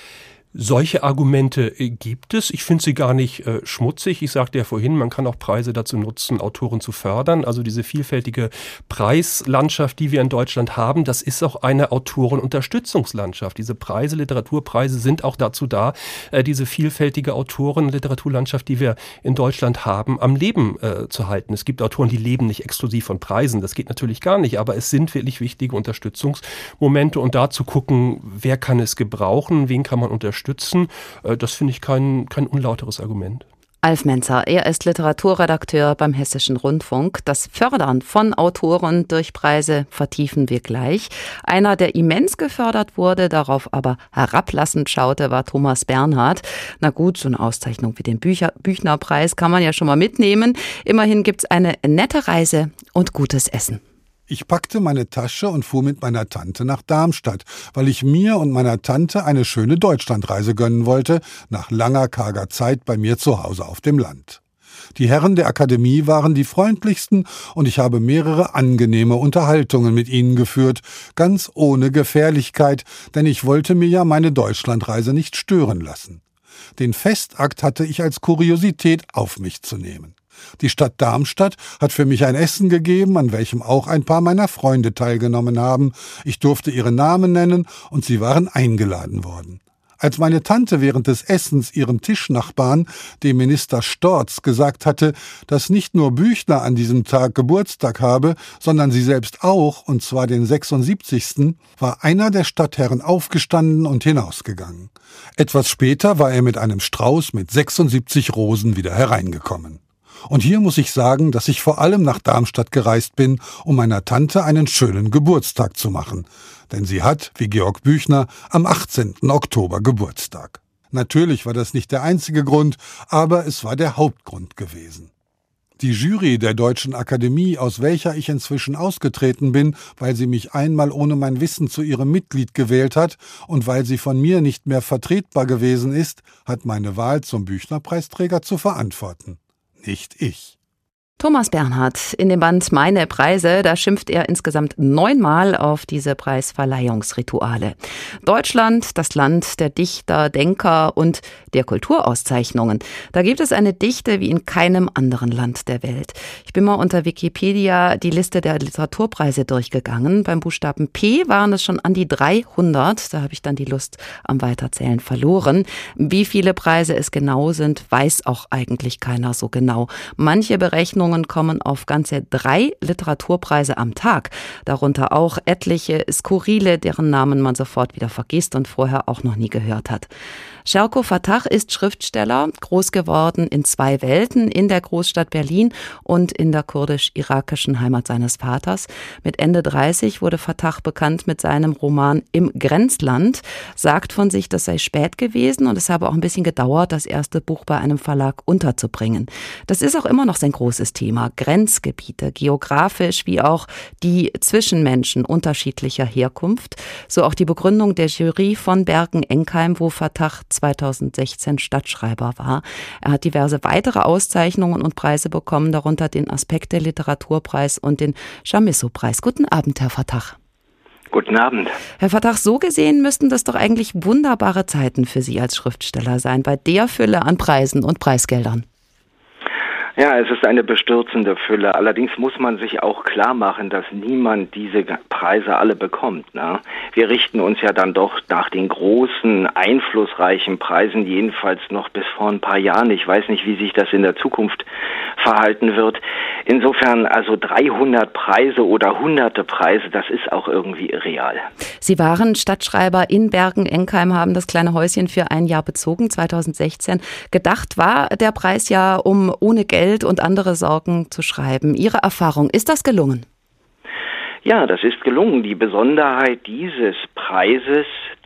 Solche Argumente gibt es. Ich finde sie gar nicht schmutzig. Ich sagte ja vorhin, man kann auch Preise dazu nutzen, Autoren zu fördern. Also diese vielfältige Preislandschaft, die wir in Deutschland haben, das ist auch eine Autorenunterstützungslandschaft. Diese Preise, Literaturpreise sind auch dazu da, diese vielfältige Autoren-Literaturlandschaft, die wir in Deutschland haben, am Leben zu halten. Es gibt Autoren, die leben nicht exklusiv von Preisen. Das geht natürlich gar nicht, aber es sind wirklich wichtige Unterstützungsmomente und da zu gucken, wer kann es gebrauchen, wen kann man unterstützen. Das finde ich kein unlauteres Argument. Alf Menzer, er ist Literaturredakteur beim Hessischen Rundfunk. Das Fördern von Autoren durch Preise vertiefen wir gleich. Einer, der immens gefördert wurde, darauf aber herablassend schaute, war Thomas Bernhard. Na gut, so eine Auszeichnung wie den Büchner-Preis kann man ja schon mal mitnehmen. Immerhin gibt's eine nette Reise und gutes Essen. Ich packte meine Tasche und fuhr mit meiner Tante nach Darmstadt, weil ich mir und meiner Tante eine schöne Deutschlandreise gönnen wollte, nach langer, karger Zeit bei mir zu Hause auf dem Land. Die Herren der Akademie waren die freundlichsten und ich habe mehrere angenehme Unterhaltungen mit ihnen geführt, ganz ohne Gefährlichkeit, denn ich wollte mir ja meine Deutschlandreise nicht stören lassen. Den Festakt hatte ich als Kuriosität auf mich zu nehmen. Die Stadt Darmstadt hat für mich ein Essen gegeben, an welchem auch ein paar meiner Freunde teilgenommen haben. Ich durfte ihre Namen nennen und sie waren eingeladen worden. Als meine Tante während des Essens ihrem Tischnachbarn, dem Minister Storz, gesagt hatte, dass nicht nur Büchner an diesem Tag Geburtstag habe, sondern sie selbst auch, und zwar den 76., war einer der Stadtherren aufgestanden und hinausgegangen. Etwas später war er mit einem Strauß mit 76 Rosen wieder hereingekommen. Und hier muss ich sagen, dass ich vor allem nach Darmstadt gereist bin, um meiner Tante einen schönen Geburtstag zu machen. Denn sie hat, wie Georg Büchner, am 18. Oktober Geburtstag. Natürlich war das nicht der einzige Grund, aber es war der Hauptgrund gewesen. Die Jury der Deutschen Akademie, aus welcher ich inzwischen ausgetreten bin, weil sie mich einmal ohne mein Wissen zu ihrem Mitglied gewählt hat und weil sie von mir nicht mehr vertretbar gewesen ist, hat meine Wahl zum Büchner-Preisträger zu verantworten. Nicht ich. Thomas Bernhard in dem Band Meine Preise, da schimpft er insgesamt 9-mal auf diese Preisverleihungsrituale. Deutschland, das Land der Dichter, Denker und der Kulturauszeichnungen. Da gibt es eine Dichte wie in keinem anderen Land der Welt. Ich bin mal unter Wikipedia die Liste der Literaturpreise durchgegangen. Beim Buchstaben P waren es schon an die 300. Da habe ich dann die Lust am Weiterzählen verloren. Wie viele Preise es genau sind, weiß auch eigentlich keiner so genau. Manche Berechnungen kommen auf ganze 3 Literaturpreise am Tag. Darunter auch etliche skurrile, deren Namen man sofort wieder vergisst und vorher auch noch nie gehört hat. Sherko Fatah ist Schriftsteller, groß geworden in 2 Welten, in der Großstadt Berlin und in der kurdisch-irakischen Heimat seines Vaters. Mit Ende 30 wurde Fatah bekannt mit seinem Roman Im Grenzland, sagt von sich, das sei spät gewesen und es habe auch ein bisschen gedauert, das erste Buch bei einem Verlag unterzubringen. Das ist auch immer noch sein großes Thema, Grenzgebiete, geografisch wie auch die Zwischenmenschen unterschiedlicher Herkunft. So auch die Begründung der Jury von Bergen-Enkheim, wo Fatah 2016 Stadtschreiber war. Er hat diverse weitere Auszeichnungen und Preise bekommen, darunter den Aspekte-Literaturpreis und den Chamisso-Preis. Guten Abend, Herr Fatah. Guten Abend. Herr Fatah, so gesehen müssten das doch eigentlich wunderbare Zeiten für Sie als Schriftsteller sein, bei der Fülle an Preisen und Preisgeldern. Ja, es ist eine bestürzende Fülle. Allerdings muss man sich auch klar machen, dass niemand diese Preise alle bekommt. Ne? Wir richten uns ja dann doch nach den großen, einflussreichen Preisen, jedenfalls noch bis vor ein paar Jahren. Ich weiß nicht, wie sich das in der Zukunft verhalten wird. Insofern also 300 Preise oder hunderte Preise, das ist auch irgendwie irreal. Sie waren Stadtschreiber in Bergen-Enkheim, haben das kleine Häuschen für ein Jahr bezogen, 2016. Gedacht war der Preis ja, um ohne Geld und andere Sorgen zu schreiben. Ihre Erfahrung, ist das gelungen? Ja, das ist gelungen. Die Besonderheit dieses Preises,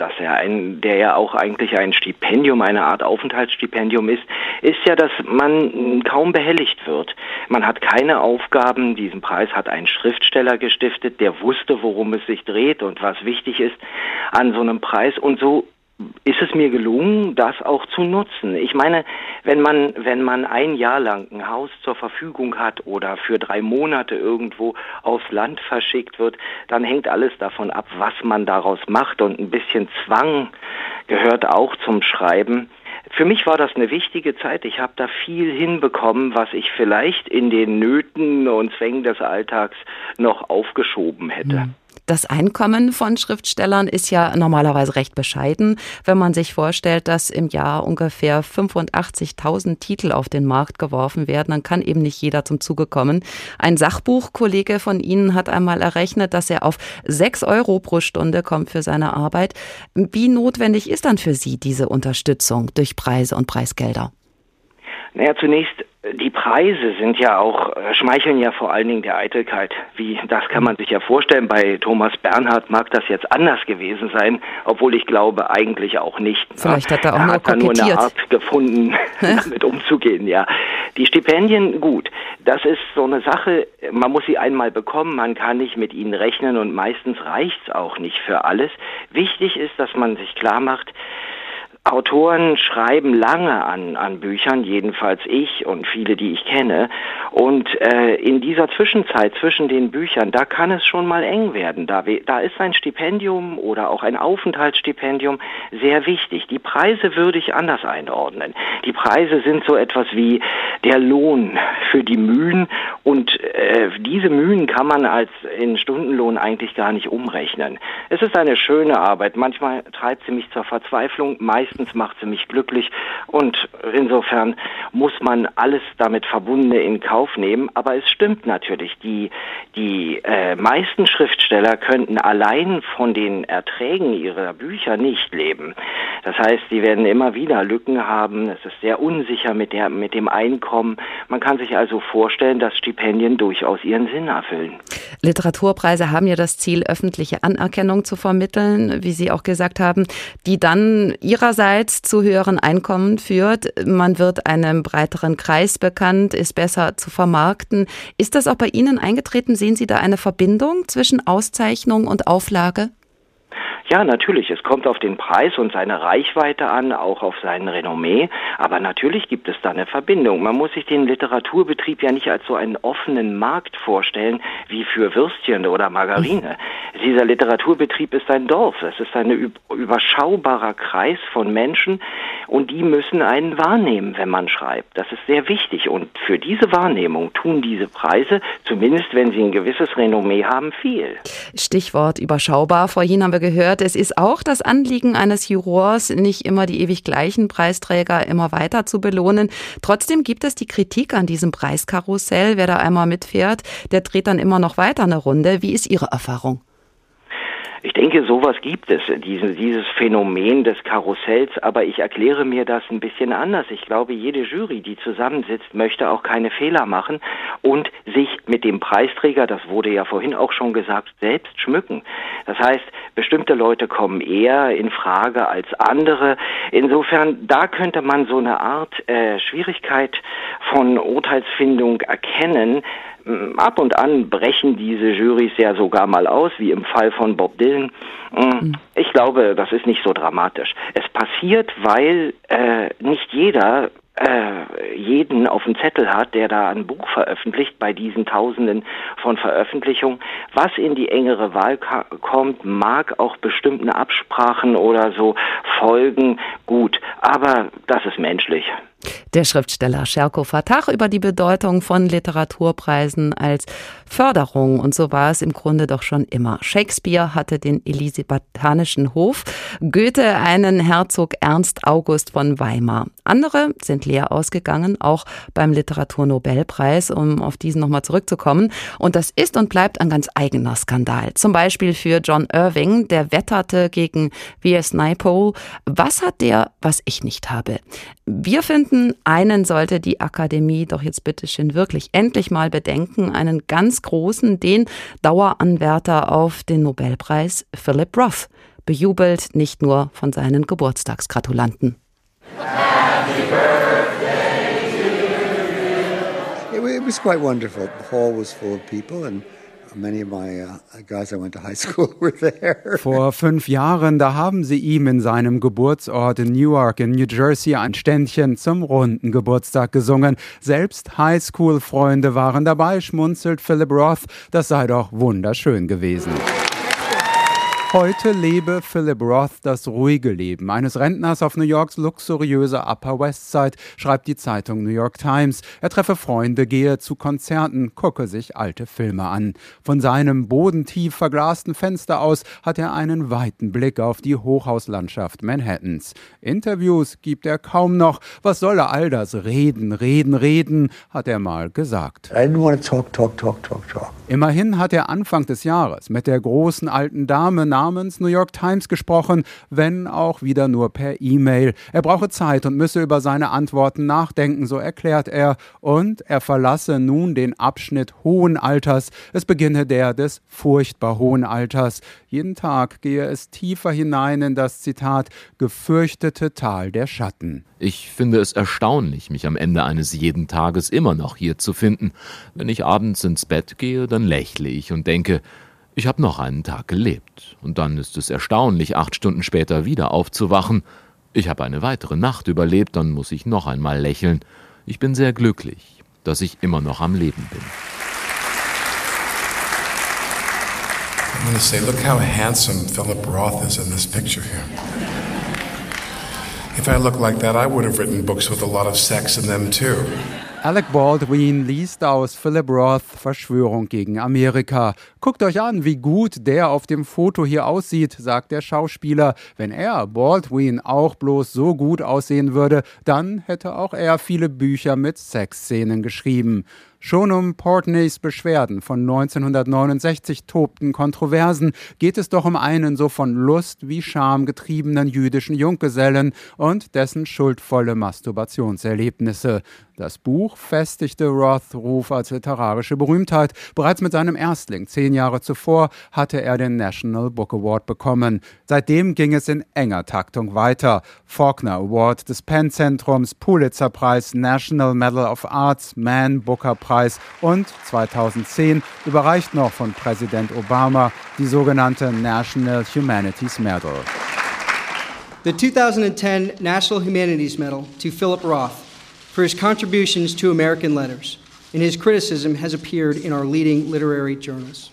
der ja auch eigentlich ein Stipendium, eine Art Aufenthaltsstipendium ist ja, dass man kaum behelligt wird. Man hat keine Aufgaben. Diesen Preis hat ein Schriftsteller gestiftet, der wusste, worum es sich dreht und was wichtig ist an so einem Preis. Und so ist es mir gelungen, das auch zu nutzen. Ich meine, wenn man ein Jahr lang ein Haus zur Verfügung hat oder für 3 Monate irgendwo aufs Land verschickt wird, dann hängt alles davon ab, was man daraus macht, und ein bisschen Zwang gehört auch zum Schreiben. Für mich war das eine wichtige Zeit. Ich habe da viel hinbekommen, was ich vielleicht in den Nöten und Zwängen des Alltags noch aufgeschoben hätte. Das Einkommen von Schriftstellern ist ja normalerweise recht bescheiden. Wenn man sich vorstellt, dass im Jahr ungefähr 85.000 Titel auf den Markt geworfen werden, dann kann eben nicht jeder zum Zuge kommen. Ein Sachbuchkollege von Ihnen hat einmal errechnet, dass er auf 6 € pro Stunde kommt für seine Arbeit. Wie notwendig ist dann für Sie diese Unterstützung durch Preise und Preisgelder? Naja, zunächst, die Preise schmeicheln ja vor allen Dingen der Eitelkeit. Das kann man sich ja vorstellen. Bei Thomas Bernhard mag das jetzt anders gewesen sein, obwohl ich glaube eigentlich auch nicht. Vielleicht hat er auch nur kokettiert. Nur eine Art gefunden, damit umzugehen, ja. Die Stipendien, gut. Das ist so eine Sache, man muss sie einmal bekommen, man kann nicht mit ihnen rechnen und meistens reicht's auch nicht für alles. Wichtig ist, dass man sich klar macht, Autoren schreiben lange an Büchern, jedenfalls ich und viele, die ich kenne. Und in dieser Zwischenzeit zwischen den Büchern, da kann es schon mal eng werden. Da ist ein Stipendium oder auch ein Aufenthaltsstipendium sehr wichtig. Die Preise würde ich anders einordnen. Die Preise sind so etwas wie der Lohn für die Mühen und diese Mühen kann man als in Stundenlohn eigentlich gar nicht umrechnen. Es ist eine schöne Arbeit. Manchmal treibt sie mich zur Verzweiflung, meistens macht sie mich glücklich und insofern muss man alles damit Verbundene in Kauf nehmen. Aber es stimmt natürlich, die meisten Schriftsteller könnten allein von den Erträgen ihrer Bücher nicht leben. Das heißt, sie werden immer wieder Lücken haben. Es ist sehr unsicher mit dem Einkommen. Man kann sich also vorstellen, dass Stipendien durchaus ihren Sinn erfüllen. Literaturpreise haben ja das Ziel, öffentliche Anerkennung zu vermitteln, wie Sie auch gesagt haben, die dann ihrerseits zu höheren Einkommen führt. Man wird einem breiteren Kreis bekannt, ist besser zu vermarkten. Ist das auch bei Ihnen eingetreten? Sehen Sie da eine Verbindung zwischen Auszeichnung und Auflage? Ja, natürlich. Es kommt auf den Preis und seine Reichweite an, auch auf sein Renommee. Aber natürlich gibt es da eine Verbindung. Man muss sich den Literaturbetrieb ja nicht als so einen offenen Markt vorstellen, wie für Würstchen oder Margarine. Dieser Literaturbetrieb ist ein Dorf. Es ist ein überschaubarer Kreis von Menschen und die müssen einen wahrnehmen, wenn man schreibt. Das ist sehr wichtig und für diese Wahrnehmung tun diese Preise, zumindest wenn sie ein gewisses Renommee haben, viel. Stichwort überschaubar. Vorhin haben wir gehört, es ist auch das Anliegen eines Jurors, nicht immer die ewig gleichen Preisträger immer weiter zu belohnen. Trotzdem gibt es die Kritik an diesem Preiskarussell. Wer da einmal mitfährt, der dreht dann immer noch weiter eine Runde. Wie ist Ihre Erfahrung? Ich denke, sowas gibt es, dieses Phänomen des Karussells, aber ich erkläre mir das ein bisschen anders. Ich glaube, jede Jury, die zusammensitzt, möchte auch keine Fehler machen und sich mit dem Preisträger, das wurde ja vorhin auch schon gesagt, selbst schmücken. Das heißt, bestimmte Leute kommen eher in Frage als andere. Insofern, da könnte man so eine Art Schwierigkeit von Urteilsfindung erkennen. Ab und an brechen diese Jurys ja sogar mal aus, wie im Fall von Bob Dylan. Ich glaube, das ist nicht so dramatisch. Es passiert, weil nicht jeder jeden auf dem Zettel hat, der da ein Buch veröffentlicht, bei diesen Tausenden von Veröffentlichungen. Was in die engere Wahl kommt, mag auch bestimmten Absprachen oder so folgen. Gut, aber das ist menschlich. Der Schriftsteller Sherko Fatah über die Bedeutung von Literaturpreisen als Förderung. Und so war es im Grunde doch schon immer. Shakespeare hatte den elisabethanischen Hof, Goethe einen Herzog Ernst August von Weimar. Andere sind leer ausgegangen, auch beim Literaturnobelpreis, um auf diesen nochmal zurückzukommen. Und das ist und bleibt ein ganz eigener Skandal. Zum Beispiel für John Irving, der wetterte gegen V.S. Naipaul. Was hat der, was ich nicht habe? Wir finden, einen sollte die Akademie doch jetzt bitteschön wirklich endlich mal bedenken, einen ganz großen, den Daueranwärter auf den Nobelpreis, Philip Roth, bejubelt nicht nur von seinen Geburtstagsgratulanten. Happy birthday to you. It was quite wonderful. The hall was full of people and many of my guys I went to high school were there. Vor 5 Jahren, da haben sie ihm in seinem Geburtsort in Newark in New Jersey ein Ständchen zum runden Geburtstag gesungen. Selbst Highschool-Freunde waren dabei, schmunzelt Philip Roth. Das sei doch wunderschön gewesen. Heute lebe Philip Roth das ruhige Leben eines Rentners auf New Yorks luxuriöser Upper West Side, schreibt die Zeitung New York Times. Er treffe Freunde, gehe zu Konzerten, gucke sich alte Filme an. Von seinem bodentief verglasten Fenster aus hat er einen weiten Blick auf die Hochhauslandschaft Manhattans. Interviews gibt er kaum noch. Was soll er all das reden, hat er mal gesagt. I didn't want to talk. Immerhin hat er Anfang des Jahres mit der großen alten Dame namens New York Times gesprochen, wenn auch wieder nur per E-Mail. Er brauche Zeit und müsse über seine Antworten nachdenken, so erklärt er. Und er verlasse nun den Abschnitt hohen Alters. Es beginne der des furchtbar hohen Alters. Jeden Tag gehe es tiefer hinein in das, Zitat, gefürchtete Tal der Schatten. Ich finde es erstaunlich, mich am Ende eines jeden Tages immer noch hier zu finden. Wenn ich abends ins Bett gehe, dann lächle ich und denke, ich habe noch einen Tag gelebt. Und dann ist es erstaunlich, 8 Stunden später wieder aufzuwachen Ich habe eine weitere Nacht überlebt, dann muss ich noch einmal lächeln. Ich bin sehr glücklich, dass ich immer noch am Leben bin. I'm going to say, look how handsome Philip Roth is in this picture here. If I looked like that, I would have written books with a lot of sex in them too. Alec Baldwin liest aus Philip Roth Verschwörung gegen Amerika. Guckt euch an, wie gut der auf dem Foto hier aussieht, sagt der Schauspieler. Wenn er, Baldwin, auch bloß so gut aussehen würde, dann hätte auch er viele Bücher mit Sexszenen geschrieben. Schon um Portneys Beschwerden von 1969 tobten Kontroversen geht es doch um einen so von Lust wie Scham getriebenen jüdischen Junggesellen und dessen schuldvolle Masturbationserlebnisse. Das Buch festigte Roths Ruf als literarische Berühmtheit. Bereits mit seinem Erstling 10 Jahre zuvor hatte er den National Book Award bekommen. Seitdem ging es in enger Taktung weiter. Faulkner Award des Penn-Zentrums, Pulitzer-Preis, National Medal of Arts, Man Booker-Preis und 2010 überreicht noch von Präsident Obama die sogenannte National Humanities Medal. The 2010 National Humanities Medal to Philip Roth for his contributions to American letters, and his criticism has appeared in our leading literary journals.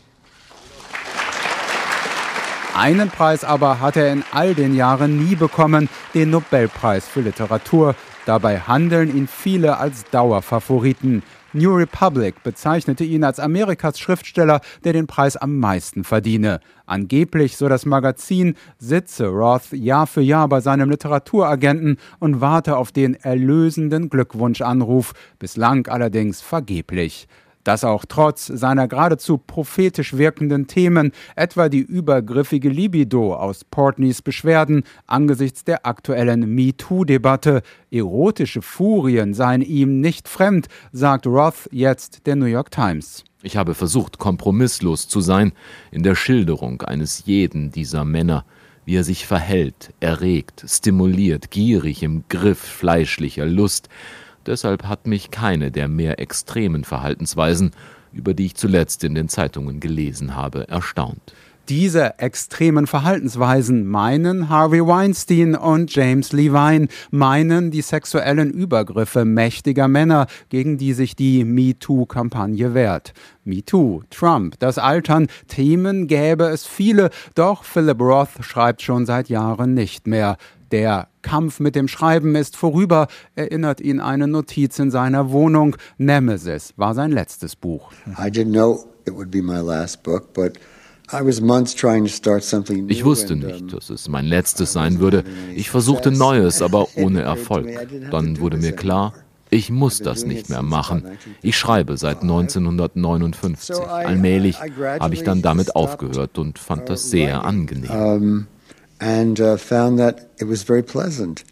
Einen Preis aber hat er in all den Jahren nie bekommen, den Nobelpreis für Literatur. Dabei handeln ihn viele als Dauerfavoriten. New Republic bezeichnete ihn als Amerikas Schriftsteller, der den Preis am meisten verdiene. Angeblich, so das Magazin, sitze Roth Jahr für Jahr bei seinem Literaturagenten und warte auf den erlösenden Glückwunschanruf, bislang allerdings vergeblich. Das auch trotz seiner geradezu prophetisch wirkenden Themen, etwa die übergriffige Libido aus Portneys Beschwerden angesichts der aktuellen MeToo-Debatte. Erotische Furien seien ihm nicht fremd, sagt Roth jetzt der New York Times. Ich habe versucht, kompromisslos zu sein in der Schilderung eines jeden dieser Männer, wie er sich verhält, erregt, stimuliert, gierig im Griff fleischlicher Lust. Deshalb hat mich keine der mehr extremen Verhaltensweisen, über die ich zuletzt in den Zeitungen gelesen habe, erstaunt. Diese extremen Verhaltensweisen meinen Harvey Weinstein und James Levine, meinen die sexuellen Übergriffe mächtiger Männer, gegen die sich die MeToo-Kampagne wehrt. MeToo, Trump, das Altern, Themen gäbe es viele, doch Philip Roth schreibt schon seit Jahren nicht mehr. Der Kampf mit dem Schreiben ist vorüber, erinnert ihn eine Notiz in seiner Wohnung. Nemesis war sein letztes Buch. I didn't know it would be my last book, but I was months trying to start something new. Ich wusste nicht, dass es mein letztes sein würde. Ich versuchte Neues, aber ohne Erfolg. Dann wurde mir klar, ich muss das nicht mehr machen. Ich schreibe seit 1959. Allmählich habe ich dann damit aufgehört und fand das sehr angenehm. And found that it was very pleasant.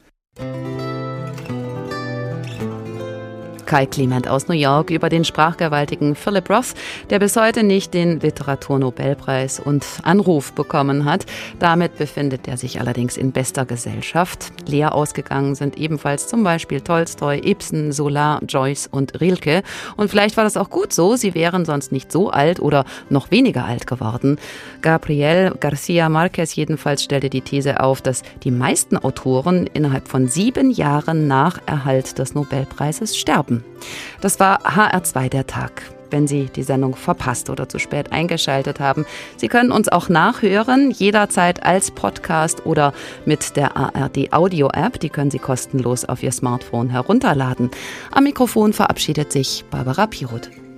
Kai Clement aus New York über den sprachgewaltigen Philip Roth, der bis heute nicht den Literaturnobelpreis und Anruf bekommen hat. Damit befindet er sich allerdings in bester Gesellschaft. Leer ausgegangen sind ebenfalls zum Beispiel Tolstoi, Ibsen, Solar, Joyce und Rilke. Und vielleicht war das auch gut so, sie wären sonst nicht so alt oder noch weniger alt geworden. Gabriel García Márquez jedenfalls stellte die These auf, dass die meisten Autoren innerhalb von 7 Jahren nach Erhalt des Nobelpreises sterben. Das war HR2 der Tag. Wenn Sie die Sendung verpasst oder zu spät eingeschaltet haben, Sie können uns auch nachhören, jederzeit als Podcast oder mit der ARD Audio App. Die können Sie kostenlos auf Ihr Smartphone herunterladen. Am Mikrofon verabschiedet sich Barbara Piroth.